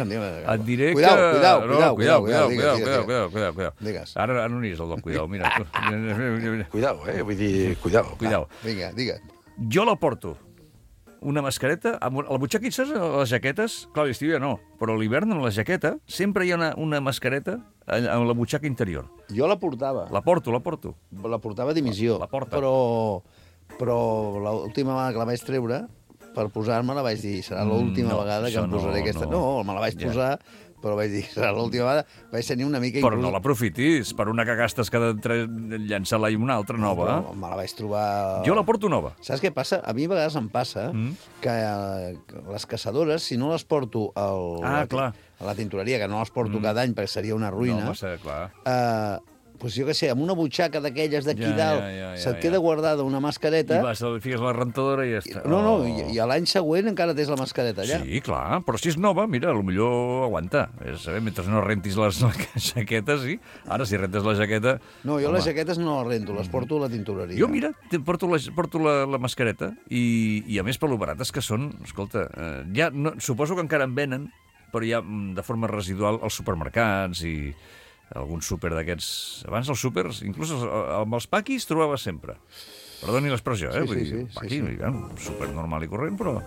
D: Digues.
C: Ara no n'hi és el del cuidao, mira.
F: Cuidao, vull dir, cuidao.
C: Cuidao.
D: Vinga, digues.
C: Jo la porto, una mascareta, a la butxaca, i saps, les jaquetes? Clar, a l'estiu ja no, però a l'hivern amb la jaqueta sempre hi ha una mascareta amb la butxaca interior.
D: Jo la portava.
C: La porto.
D: La portava a dimissió.
C: La porta.
D: Però l'última vegada que la vaig treure, per posar-me-la vaig dir, serà l'última vegada que em posaré aquesta. No, me la vaig posar, però vaig dir, serà l'última vegada. Vaig tenir una mica...
C: Però no l'aprofitis per una que gastes cada llançar-la i una altra nova.
D: No, me la vaig trobar...
C: Jo la porto nova.
D: Saps què passa? A mi a vegades em passa que les caçadores, si no les porto
C: clar.
D: a la tintoreria, que no les porto cada any perquè seria una ruïna,
C: No, va ser, clar.
D: doncs jo què sé, amb una butxaca d'aquelles d'aquí dalt, se't queda
C: ja.
D: guardada una mascareta...
C: I fiques la rentadora i ja està.
D: No, i a l'any següent encara tens la mascareta allà.
C: Sí, clar, però si és nova, mira, potser aguanta. Mentre no rentis les jaquetes, sí. Ara, si rentes la jaqueta...
D: No, jo les jaquetes no les rento, les porto a la tintoreria.
C: Jo, mira, porto la mascareta i a més, per lo barates que són, escolta, suposo que encara en venen, però ja de forma residual als supermercats i algun súper d'aquests... Abans els súpers, inclús amb els paquis, trobava sempre. Perdoni l'expressió, Vull dir, paqui, un súper normal i corrent, però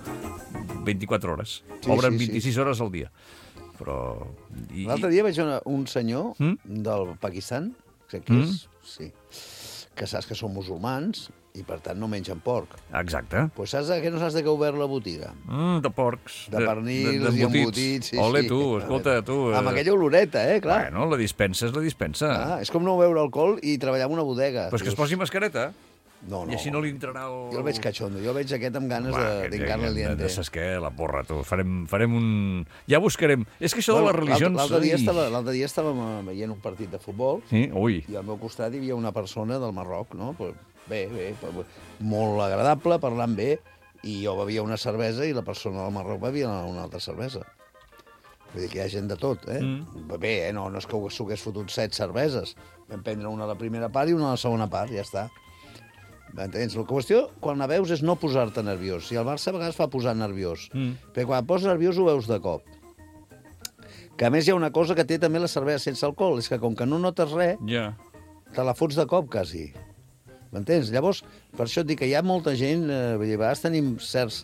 C: 24 hores. Obren 26 hores al dia. Però...
D: L'altre dia vaig veure un senyor del Pakistan, que és... Sí. Que saps que són musulmans i, per tant, no mengen porc.
C: Exacte.
D: Pues saps que no saps de què ha obert la botiga?
C: De porcs.
D: De pernils i embotits. Sí,
C: Ole, tu, escolta, tu...
D: Amb aquella oloreta, clar.
C: Bueno, la dispensa és la dispensa.
D: És com no beure alcohol i treballar en una bodega.
C: Però és que es posi mascareta.
D: No.
C: I així no li entrarà el...
D: Jo el veig catxondo, jo el veig aquest amb ganes d'encar-li el diente.
C: Saps què? La porra, tu. Farem un... Ja buscarem... És que això de les religions...
D: L'altre dia estàvem veient un partit de futbol i al meu costat hi havia una persona del Marroc, no? Bé, molt agradable, parlant bé, i jo bevia una cervesa i la persona del Marroc bevia una altra cervesa. Vull dir que hi ha gent de tot, Bé, no és que s'ho hagués fotut 7 cerveses. Vam prendre una a la primera part i una a la segona part, ja està. M'entens? La qüestió, quan la veus, és no posar-te nerviós. I el Barça a vegades fa posar nerviós. Perquè quan et poses nerviós ho veus de cop. Que a més hi ha una cosa que té també la cervesa sense alcohol, és que com que no notes res, te la fots de cop, quasi. M'entens? Llavors, per això et dic que hi ha molta gent, a vegades tenim certs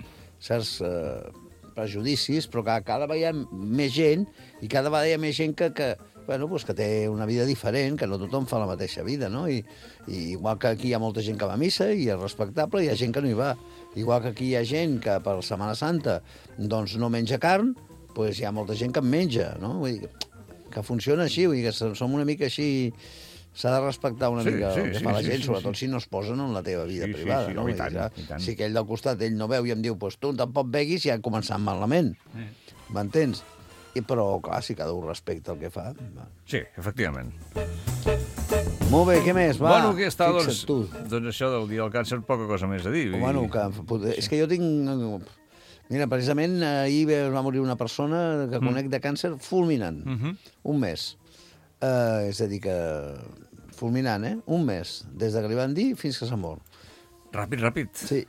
D: prejudicis, però cada vegada hi ha més gent, i cada vegada hi ha més gent que té una vida diferent, que no tothom fa la mateixa vida, no? I igual que aquí hi ha molta gent que va a missa i és respectable, hi ha gent que no hi va. Igual que aquí hi ha gent que per Setmana Santa doncs no menja carn, doncs hi ha molta gent que en menja, no? Vull dir, que funciona així, vull dir que som una mica així... S'ha de respectar una mica el que fa la gent, sobretot si no es posen en la teva vida privada, no?
C: I tant.
D: Si aquell del costat, ell no veu i em diu, doncs tu tampoc beguis, ja ha començat malament. M'entens? Però, clar, si cada un respecta el que fa...
C: Sí, efectivament.
D: Molt bé, què més? Va,
C: bueno, què està,
D: fixa't tu.
C: Doncs això del dia del càncer, poca cosa més a dir.
D: Bueno, és que jo tinc... Mira, precisament ahir va morir una persona que conec de càncer fulminant. Un mes. És a dir que... Fulminant, un mes. Des que li van dir fins que s'ha mort.
C: Ràpid.
D: Sí,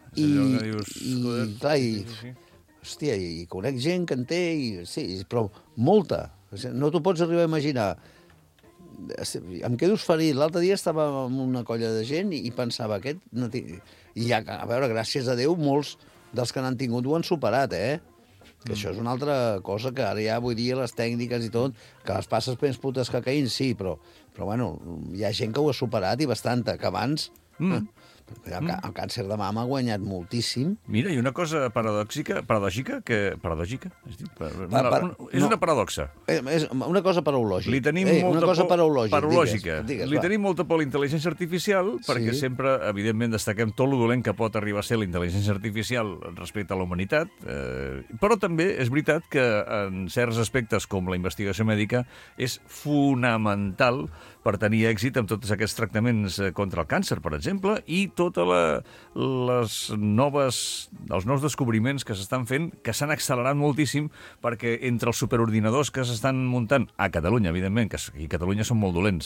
D: hòstia, i conec gent que en té, sí, però molta. No t'ho pots arribar a imaginar. Em quedo ferit. L'altre dia estava amb una colla de gent i pensava, aquest... I ja, a veure, gràcies a Déu, molts dels que n'han tingut ho han superat, Que això és una altra cosa que ara ja vull dir les tècniques i tot, que les passes més putes que caïn, sí, però bueno, hi ha gent que ho ha superat i bastanta, que abans... El càncer de mama ha guanyat moltíssim.
C: Mira, i una cosa paradògica, és una paradoxa.
D: És una cosa paraulògica.
C: Li tenim
D: una cosa
C: parològica.
D: Digues,
C: Li tenim molta por a la intel·ligència artificial perquè sempre, evidentment, destaquem tot lo dolent que pot arribar a ser la intel·ligència artificial respecte a la humanitat, però també és veritat que en certs aspectes com la investigació mèdica és fonamental per tenir èxit amb tots aquests tractaments contra el càncer, per exemple, i tots els nous descobriments que s'estan fent, que s'han accelerat moltíssim, perquè entre els superordinadors que s'estan muntant, a Catalunya, evidentment, que a Catalunya són molt dolents,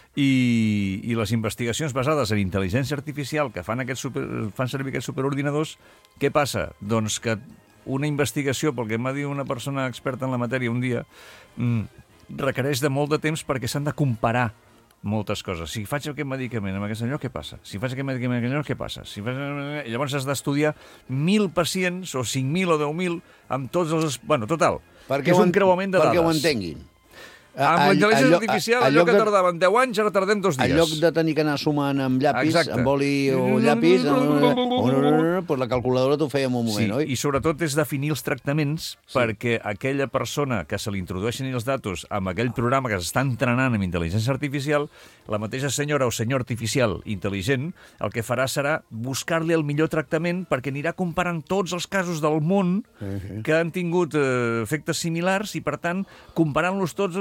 C: i les investigacions basades en intel·ligència artificial que fan servir aquests superordinadors, què passa? Doncs que una investigació, pel que em va dir una persona experta en la matèria un dia, requereix de molt de temps perquè s'han de comparar moltes coses. Si faig aquest medicament amb aquest senyor, què passa? Si faig aquest medicament amb aquest senyor, què passa? Llavors has d'estudiar 1.000 pacients, o 5.000 o 10.000, amb tots els... Bueno, total, que és un creuament de dades.
D: Perquè ho entenguin.
C: Amb la intel·ligència artificial, allò que tardaven 10 anys, ara tardem 2 dies.
D: En lloc de tenir que anar sumant amb llapis, amb boli o llapis, doncs la calculadora t'ho feia en un moment, oi?
C: I sobretot és definir els tractaments perquè aquella persona que se li introdueixen els datos amb aquell programa que s'està entrenant amb intel·ligència artificial, la mateixa senyora o senyor artificial intel·ligent, el que farà serà buscar-li el millor tractament perquè anirà comparant tots els casos del món que han tingut efectes similars i, per tant, comparant-los tots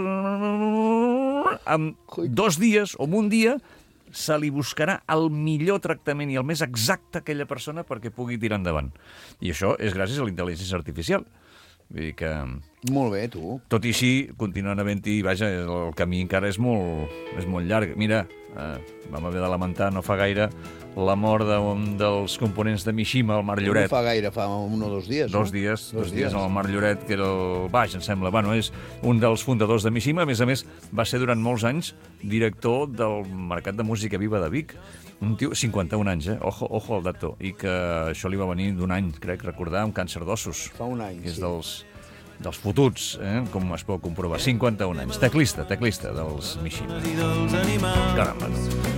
C: amb 2 dies o en un dia se li buscarà el millor tractament i el més exacte a aquella persona perquè pugui tirar endavant. I això és gràcies a la intel·ligència artificial. Vull dir que...
D: Molt bé, tu.
C: Tot i així, continuen havent-hi... Vaja, el camí encara és molt llarg. Mira, vam haver de lamentar no fa gaire la mort d'un dels components de Mishima, el Marc Lloret.
D: No fa gaire, fa 1 o 2 dies.
C: 2 dies, el Marc Lloret, que era el baix, em sembla. Bueno, és un dels fundadors de Mishima. A més, va ser durant molts anys director del Mercat de Música Viva de Vic. Un tio, 51 anys, ojo al dato. I que això li va venir d'un any, crec recordar, amb càncer d'ossos.
D: Fa un any,
C: que és dels fotuts, com es pot comprovar. 51 anys. Teclista dels Mishima. Caramba.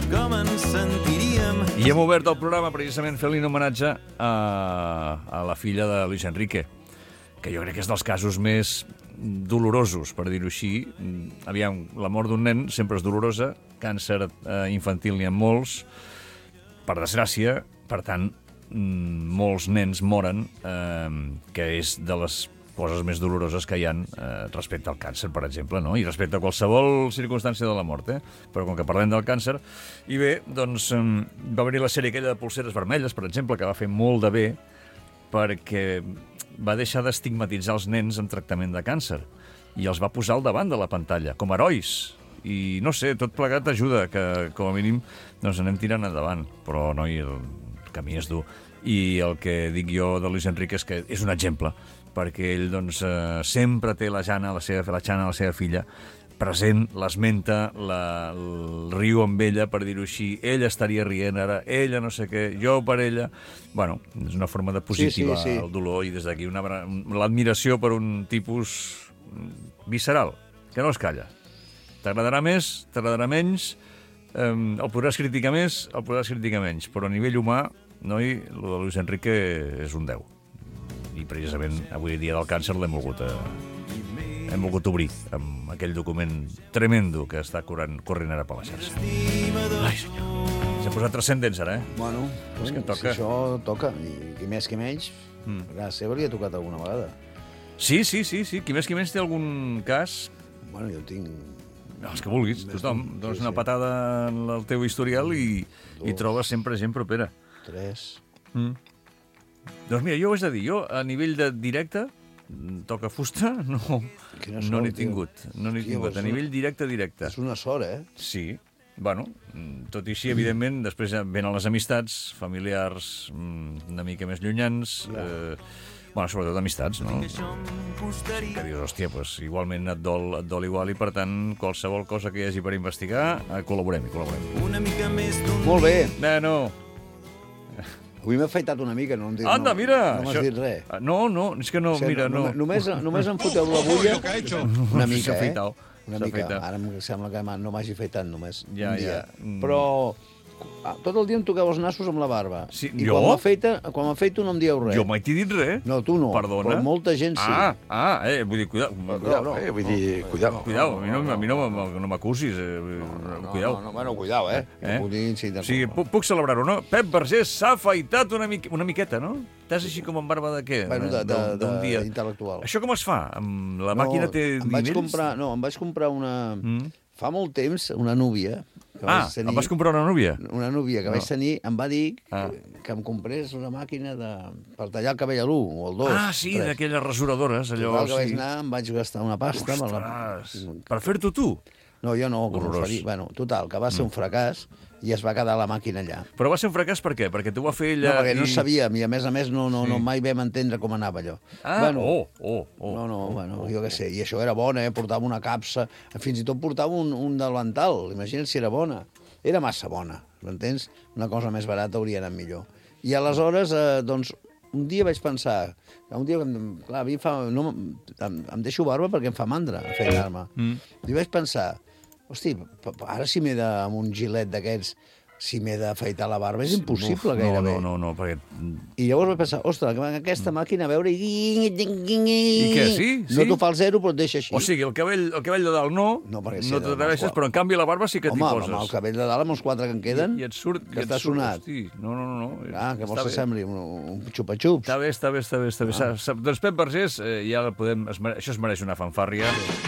C: I hem obert el programa precisament fent-li un homenatge a la filla de Luis Enrique, que jo crec que és dels casos més dolorosos, per dir-ho així. Aviam, la mort d'un nen sempre és dolorosa, càncer infantil n'hi ha molts, per desgràcia, per tant, molts nens moren, que és de les coses més doloroses que hi ha respecte al càncer, per exemple, no? I respecte a qualsevol circumstància de la mort, Però com que parlem del càncer... I bé, doncs, va haver-hi la sèrie aquella de Polseres vermelles, per exemple, que va fer molt de bé perquè va deixar d'estigmatitzar els nens en tractament de càncer i els va posar al davant de la pantalla, com herois. I, no sé, tot plegat ajuda que, com a mínim, doncs anem tirant endavant. Però, noi, el camí és dur. I el que dic jo de Luis Enrique és que és un exemple, perquè ell doncs, sempre té la Jana, la seva filla, present, l'esmenta, riu amb ella, per dir-ho així, ella estaria rient ara, ella no sé què, jo per ella... Bueno, és una forma de positivar el dolor i des d'aquí l'admiració per un tipus visceral, que no es calla. T'agradarà més, t'agradarà menys, el podràs criticar més, el podràs criticar menys, però a nivell humà, noi, el de Luis Enrique és un 10. I precisament avui dia del càncer l'hem volgut obrir amb aquell document tremendo que està corrent ara per la xarxa. Ai, senyor. S'ha posat transcendents ara,
D: Bueno,
C: és que toca.
D: Si això toca, i qui més que menys, a casa seva li ha tocat alguna vegada.
C: Sí. Qui més que menys té algun cas...
D: Bueno, jo tinc...
C: Els que vulguis, tothom. Dones una patada en el teu historial i trobes sempre gent propera.
D: 3.
C: Doncs mira, jo ho he de dir, jo a nivell de directe, toca fusta, no n'he tingut. No n'he tingut, a nivell directe.
D: És una sort,
C: Sí, bueno, tot i així, evidentment, després venen les amistats, familiars una mica més llunyans, bueno, sobretot amistats, no? Que dius, hòstia, doncs igualment et dol igual i, per tant, qualsevol cosa que hi hagi per investigar, col·laborem.
D: Molt bé.
C: Bueno...
D: Avui m'he afaitat una mica, no em dic...
C: Anda, mira!
D: No m'has dit res.
C: No, és que no, mira, no...
D: Només em foteu la bulla una mica, Una mica.
C: Ara
D: em sembla que no m'hagi afaitat només un dia.
C: Ja.
D: Però tot el dia em toqueu els nassos amb la barba.
C: Sí,
D: I
C: jo?
D: quan m'afeito no em dieu res.
C: Jo mai t'he dit res.
D: No, tu no,
C: Perdona.
D: però molta gent sí.
C: Vull dir, cuidao.
F: Vull dir, cuidao.
C: Cuidao, a mi no m'acusis. Cuidao.
D: No, bueno, cuidao, Puc dir, sí,
C: O sigui, puc celebrar-ho, no? Pep Vergés s'ha afaitat una miqueta, no? T'has així com amb barba de què?
D: Bueno,
C: d'un dia.
D: intel·lectual.
C: Això com es fa? La màquina té nivells?
D: Em vaig comprar una... Fa molt temps, una núvia.
C: Em vas comprar una núvia?
D: Una núvia que vaig tenir, em va dir que em comprés una màquina per tallar el cabell a l'1 o al 2.
C: Sí, d'aquelles rasuradores, allò.
D: Total, que vaig anar, em vaig gastar una pasta.
C: Per fer-t'ho tu?
D: No, jo no, bueno, total, que va ser un fracàs i es va quedar la màquina allà.
C: Però va ser un fracàs per què? Perquè t'ho va fer ella...
D: No, perquè no sabíem i a més no mai vam entendre com anava allò. Bueno, jo què sé, i això era bona, portava una capsa, fins i tot portava un delantal, imagina't si era bona. Era massa bona, m'entens? Una cosa més barata hauria anat millor. I aleshores, doncs, un dia vaig pensar, clar, a mi em deixo barba perquè em fa mandra afaitar-me. I vaig pensar, hosti, ara si m'he amb un gilet d'aquests, si m'he d'afaitar la barba, és impossible gairebé.
C: No, perquè...
D: I llavors vaig pensar, ostres, aquesta màquina, a veure... I
C: què, sí?
D: No t'ho fa al zero, però et deixa així.
C: O sigui, el cabell de dalt no t'atreveixes, però en canvi la barba sí que t'hi poses.
D: Home, el cabell de dalt, amb els 4 que en queden,
C: i et surt,
D: que està sonat.
C: No.
D: Que vols que sembli un xupa-xups.
C: Està bé. Doncs Pep Vergés, ja el podem... Això es mereix una fanfàrria.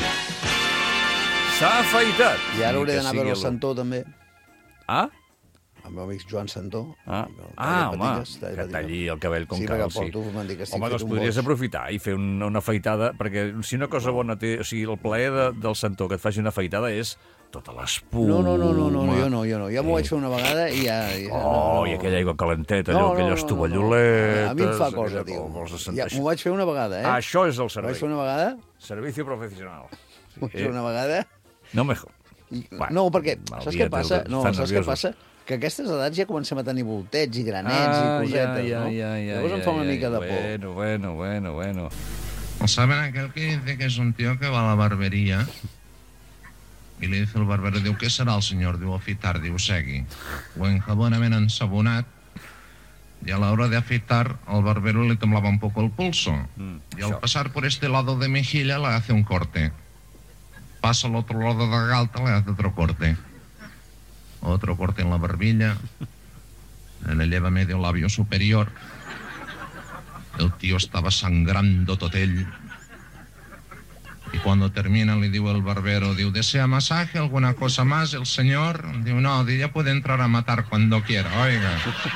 C: S'ha afaitat.
D: I ara hauré d'anar a veure el Santó, també. El meu amic Joan Santó.
C: Home, que talli el cabell com cal. Home, doncs podries aprofitar i fer una afaitada, perquè si una cosa bona té... O sigui, el plaer del Santó que et faci una afaitada és tota l'espuma.
D: No, jo no. Ja m'ho vaig fer una vegada i ja...
C: I aquella aigua calenteta, aquelles tovalloletes...
D: A mi em fa cosa, tio. M'ho vaig fer una vegada,
C: Això és el servei.
D: Ho vaig fer una vegada.
C: Servicio professional.
D: Ho vaig fer una vegada.
C: No mejor.
D: No, perquè saps què passa? Saps què passa? Que a aquestes edats ja comencem a tenir voltets i granets i cosetes, ¿no? Llavors em fa una mica de por.
C: Bueno.
G: ¿Saben aquel que dice que es un tío que va a la barbería? Y le dice el barbero, diu, ¿qué será el señor? Diu, afitar, diu, segui. Ho enjabona ben ensabonat y a la hora de afitar al barbero le temblaba un poco el pulso. Y al pasar por este lado de mejilla le hace un corte. Pasa al otro lado de la galta, le hace otro corte. Otro corte en la barbilla, le lleva medio labio superior. El tío estaba sangrando totel. Y cuando termina le digo al barbero, digo, ¿desea masaje, alguna cosa más? El señor, digo, no, ya puede entrar a matar cuando quiera, oiga.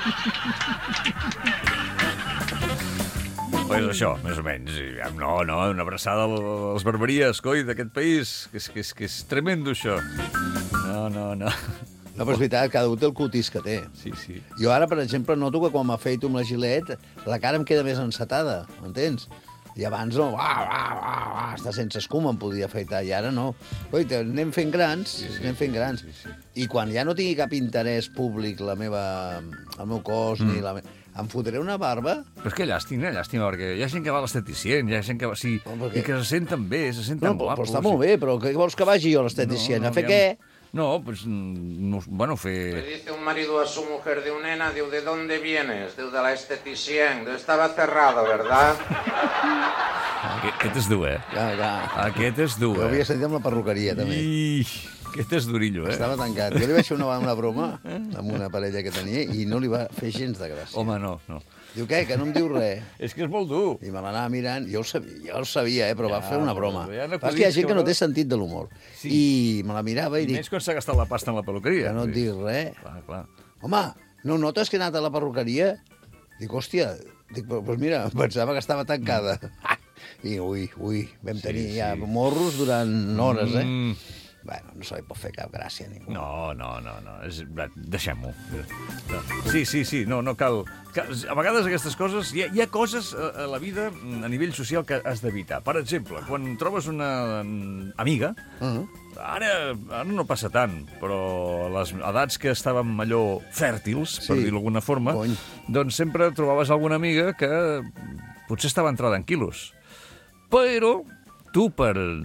C: Pues això, més o menys. No, una abraçada a les barberies, coi, d'aquest país, que és tremendo, això. No.
D: No, però és veritat, cada un té el cutis que té.
C: Sí.
D: Jo ara, per exemple, noto que quan m'afeito amb la gilet, la cara em queda més encetada, m'entens? I abans no, està sense escuma, em podia afeitar, i ara no. Coi, anem fent grans. I quan ja no tingui cap interès públic el meu cos, ni la meva... Em fotré una barba...
C: Però és que llàstima, perquè hi ha gent que va a l'esteticient, hi ha gent que va... i que se senten bé, se senten guapos.
D: Però està molt bé, però què vols que vagi jo a l'esteticient? A fer què?
C: No, pues, bueno, fer...
H: Le dice un marido a su mujer de un nena, diu, ¿de dónde vienes? Diu, de la esteticien. Diu, estaba cerrado, ¿verdad?
C: Aquest és dur, Aquest és dur,
D: Jo havia sentit amb la perruqueria, també.
C: Aquest és durillo,
D: Estava tancat. Jo li vaig fer una broma amb una parella que tenia i no li va fer gens de gràcia.
C: Home, no.
D: Diu, què, que no em diu res?
C: És que és molt dur.
D: I me l'anava mirant, jo ho sabia, però va fer una broma. Però és que hi ha gent que no té sentit de l'humor. I me la mirava i dic...
C: I més quan s'ha gastat la pasta en la peluqueria.
D: Que no et dic res.
C: Clar.
D: Home, no notes que he anat a la perruqueria? Dic, hòstia, doncs mira, pensava que estava tancada. I ui, vam tenir ja morros durant hores, Bueno, no se li pot fer cap gràcia a ningú.
C: No. Deixem-ho. Sí, no cal... A vegades aquestes coses... Hi ha coses a la vida a nivell social que has d'evitar. Per exemple, quan trobes una amiga... Ara no passa tant, però a les edats que estàvem allò fèrtils, per dir-ho d'alguna forma, doncs sempre trobaves alguna amiga que potser estava entrada en quilos. Però tu, per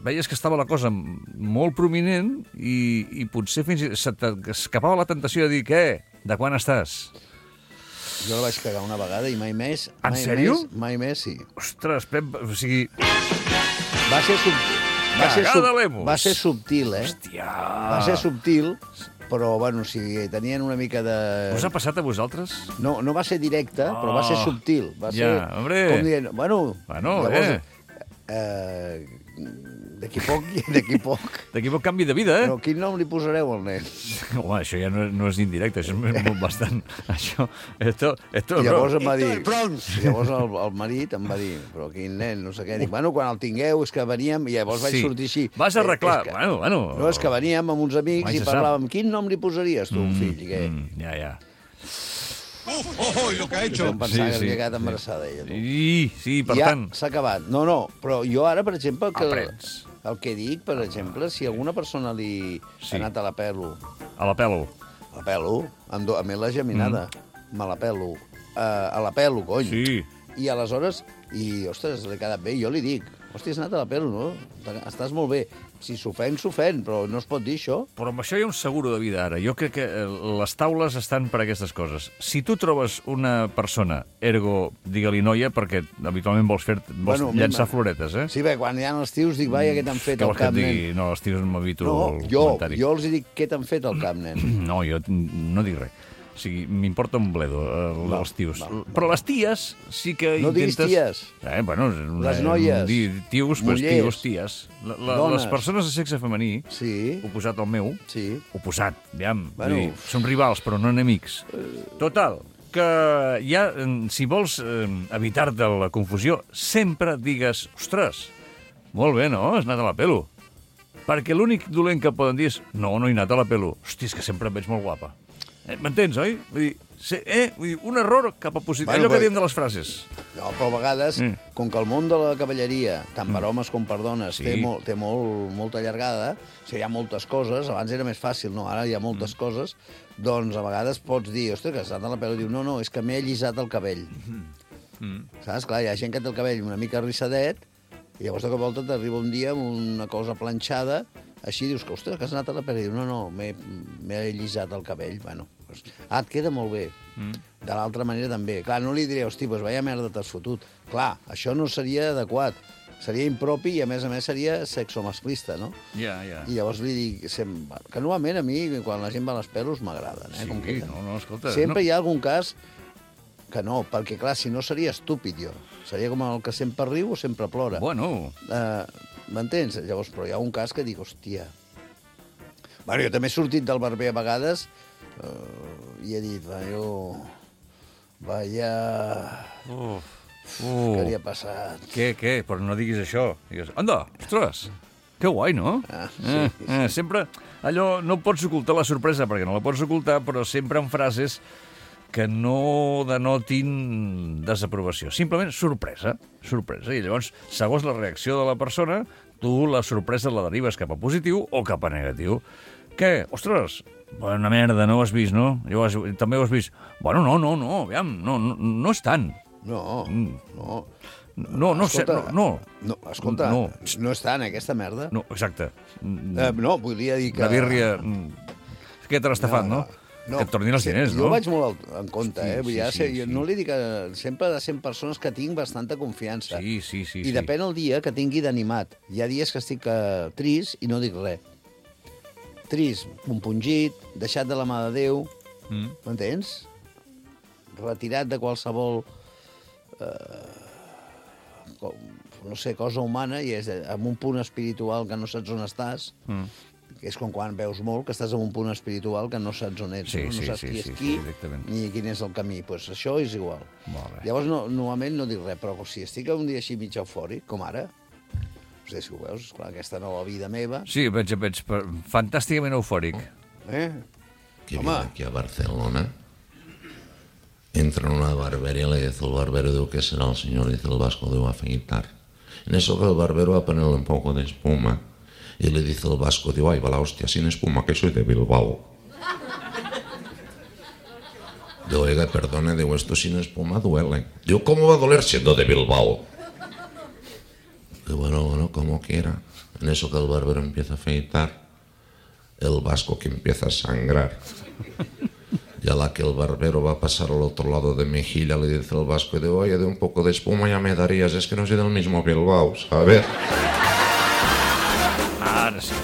C: veies que estava la cosa molt prominent i potser fins se t'escapava la tentació de dir, què? De quan estàs?
D: Jo la vaig cagar una vegada i mai més...
C: En sèrio?
D: Mai més, sí.
C: Ostres, Pep, o sigui...
D: Va ser subtil.
C: Cagada l'Emus.
D: Va ser subtil,
C: Hòstia!
D: Va ser subtil, però, bueno, si tenien una mica de...
C: Us ha passat a vosaltres?
D: No va ser directe, però va ser subtil. Va ser,
C: hombre.
D: com dient, bueno llavors, d'aquí poc.
C: D'aquí poc canvi de vida,
D: Però quin nom li posareu al nen?
C: Home, això ja no és indirecte, això és molt bastant... Això, esto
D: I llavors em va dir... Llavors el marit em va dir, però quin nen, no sé què. Dic, bueno, quan el tingueu, és que veníem... I llavors vaig sortir així.
C: Vas arreglar, bueno...
D: No, és que veníem amb uns amics i parlàvem, quin nom li posaries tu, un fill?
C: Ja.
D: ¡Ojo! ¿Y lo que ha hecho? Em pensava que havia quedat embarassada ella.
C: Sí, per tant...
D: Ja s'ha acabat. No, però jo ara, per exemple,
C: Aprens.
D: el que dic, per exemple, si alguna persona li ha anat a la pelo...
C: A la pelo?
D: A la pelo, a mi la geminada. Me la pelo. A la pelo, cony.
C: Sí.
D: I aleshores, ostres, l'he quedat bé. Jo li dic, hòstia, has anat a la pelo, no? Estàs molt bé. Si s'ofèn, però no es pot dir això.
C: Però amb això hi ha un seguro de vida, ara. Jo crec que les taules estan per aquestes coses. Si tu trobes una persona, ergo, digue-li noia, perquè habitualment vols llançar floretes,
D: Sí, bé, quan hi ha els tios, dic, vaja, què t'han fet al cap, nen?
C: No, els tios m'evito el comentari.
D: Jo els dic, què t'han fet al cap, nen?
C: No, jo no dic res. O sigui, m'importa un bledo, els tios. Però les ties sí que
D: no
C: intentes...
D: No diguis ties.
C: Bueno,
D: les noies.
C: Tios, tios, ties. Les persones de sexe femení, oposat al meu, oposat, aviam, som rivals, però no enemics. Total, que ja, si vols evitar-te la confusió, sempre digues, ostres, molt bé, no? Has anat a la pelo. Perquè l'únic dolent que poden dir és, no he anat a la pelo. Hosti, és que sempre em veig molt guapa. M'entens, oi? Vull dir, un error cap a positiu. Allò que diem de les frases.
D: No, però a vegades, com que el món de la cavalleria, tant per homes com per dones, té molta llargada, o sigui, hi ha moltes coses, abans era més fàcil, no? Ara hi ha moltes coses, doncs a vegades pots dir, ostres, que s'ha anat a la pelo, diu, no, és que m'he allisat el cabell. Saps? Clar, hi ha gent que té el cabell una mica rissadet, i llavors de cop volta t'arriba un dia amb una cosa planxada, així dius que, ostres, que has anat a la pelo, i diu, no, m'he allisat el cabell, bueno, doncs, et queda molt bé. De l'altra manera també. Clar, no li diré, hosti, doncs vaya merda t'has fotut. Clar, això no seria adequat. Seria impropi i, a més, seria sexomasclista, no?
C: Ja.
D: I llavors li dic, que normalment a mi, quan la gent va a les pelos, m'agraden, com queden.
C: No, escolta...
D: Sempre hi ha algun cas que no, perquè, clar, si no seria estúpid, jo. Seria com el que sempre riu o sempre plora.
C: Bueno...
D: M'entens? Llavors, però hi ha un cas que dic, hòstia... Bueno, jo també he sortit del barber a vegades i he dit, vaya... Què li ha passat?
C: Què? Però no diguis això. Digues, anda, ostres, que guai, no? Sempre, allò, no pots ocultar la sorpresa, perquè no la pots ocultar, però sempre en frases que no denotin desaprovació. Simplement sorpresa. I llavors, segons la reacció de la persona, tu la sorpresa la derives cap a positiu o cap a negatiu. Què? Ostres, bona merda, no ho has vist, no? També ho has vist. Bueno, no, aviam, no és tant.
D: No.
C: Escolta,
D: no és tant, aquesta merda.
C: No, exacte.
D: No, volia dir que...
C: La birria... Què te l'has estafat, no? Que et tornin els diners, no?
D: Jo vaig molt en compte, Jo no li dic que sempre ha de ser persones que tinc bastanta confiança.
C: Sí.
D: I depèn el dia que tingui d'animat. Hi ha dies que estic trist i no dic res. Trist, compungit, deixat de la mà de Déu, m'entens? Retirat de qualsevol, no sé, cosa humana, i és en un punt espiritual que no saps on estàs, que és com quan veus molt, que estàs en un punt espiritual que no saps on ets, no saps qui és qui, ni quin és el camí. Doncs això és igual. Llavors, normalment no dic res, però si estic un dia així mig eufòric, com ara, no sé si ho veus, esclar, aquesta nova vida meva...
C: Sí, veig fantàsticament eufòric.
I: Que viene aquí a Barcelona, entra en una barbería, le dice el barbero, digo, ¿qué será el señor? Dice el vasco, digo, afeitar. En eso que el barbero va a ponerle un poco de espuma, y le dice el vasco, digo, ay, va la hostia, sin espuma, que soy de Bilbao. Digo, oiga, perdone, digo, esto sin espuma duele. Digo, ¿cómo va a doler siendo de Bilbao? Digo, bueno, como quiera. En eso que el barbero empieza a afeitar, el vasco que empieza a sangrar. Y a la que el barbero va a pasar al otro lado de mejilla, le dice el vasco, oye, de un poco de espuma ya me darías, es que no soy del mismo Bilbao, ¿sabes?
C: Ara sí.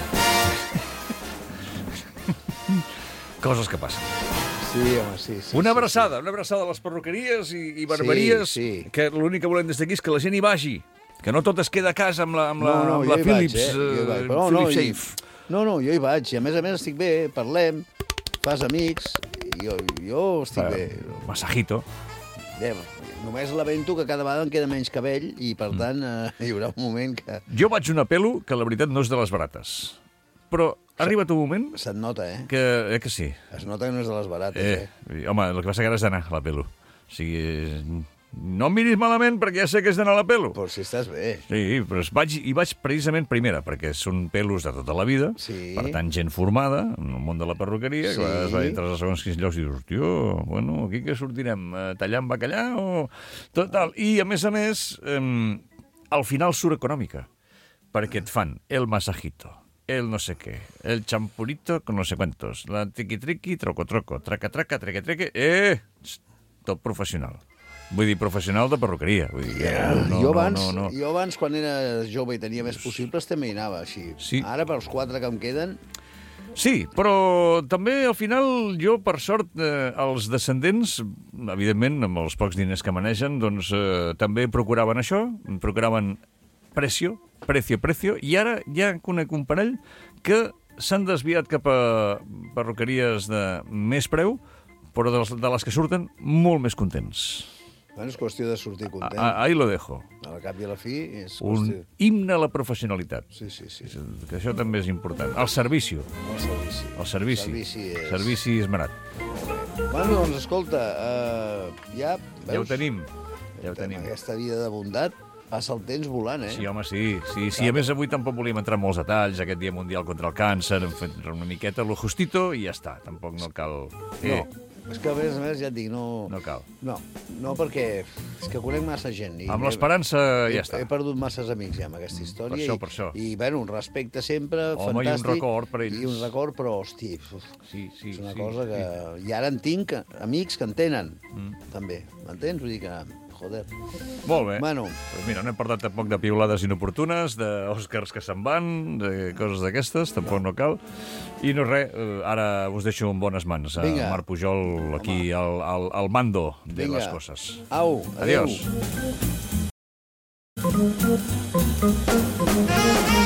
C: Coses que passen.
D: Sí, home, sí.
C: Una abraçada a les perruqueries i barberies, que l'únic que volem des d'aquí és que la gent hi vagi, que no tot es queda a casa amb la Philips Safe.
D: No, jo hi vaig, i a més estic bé, parlem, fas amics, jo estic bé.
C: Masajito.
D: Bé, només lamento que cada vegada em queda menys cabell i, per tant, hi haurà un moment que...
C: Jo vaig una pelo que la veritat no és de les barates, però ha arribat un moment...
D: Se't nota,
C: que sí.
D: Es nota que no és de les barates,
C: Home, el que passa que ara és d'anar a la pelo. O sigui, no em miris malament perquè ja sé que és d'anar a la pelo.
D: Però si estàs bé.
C: Sí, però hi vaig precisament primera, perquè són pelos de tota la vida, per tant, gent formada en el món de la perruqueria, que es va dintre els segons quins llocs i dius, tio, bueno, aquí que sortirem? Tallant bacallà o... Total. I, a més, al final surt econòmica, perquè et fan el masajito, el no sé què, el champurito con no sé cuántos, la triqui-triqui, troco-troco, traca-traca, treque-treque, tot professional. Vull dir, professional de perruqueria. Vull dir,
D: jo abans, quan era jove i tenia més possibles, també hi anava així.
C: Sí.
D: Ara, pels 4 que em queden...
C: Sí, però també, al final, jo, per sort, els descendents, evidentment, amb els pocs diners que manegen, doncs també procuraven això, procuraven precio, i ara ja conec un parell que s'han desviat cap a perruqueries de més preu, però de les que surten molt més contents.
D: Bueno, és qüestió de sortir content.
C: Ahí lo dejo.
D: Al cap i a la fi és qüestió...
C: Un himne a la professionalitat.
D: Sí.
C: Que això també és important. El servici. Servici esmerat.
D: Bueno, doncs, escolta, ja... Veus?
C: Ja ho tenim.
D: Aquesta vida de bondat passa el temps volant,
C: Sí, home, sí. A més, avui tampoc volíem entrar en molts detalls, aquest Dia Mundial contra el Càncer, hem fet una miqueta lo justito i ja està. Tampoc no cal...
D: No. És que, a més, ja et dic, no...
C: No cal.
D: No, perquè és que conec massa gent.
C: Amb l'esperança ja està.
D: He perdut masses amics ja amb aquesta història.
C: Per això.
D: I, bueno, un respecte sempre, fantàstic.
C: Home, i un record per ells.
D: I un record, però, hosti, és una cosa que...
C: Sí.
D: I ara en tinc amics que en tenen, també. M'entens? Vull dir que... Joder.
C: Molt bé.
D: Bueno.
C: Pues mira, no hem parlat tampoc de piulades inoportunes, d'Òscars que se'n van, de coses d'aquestes, tampoc no cal. I no res, ara us deixo en bones mans. Marc Pujol, aquí, al mando de les coses.
D: Au, adéu.
C: Adiós.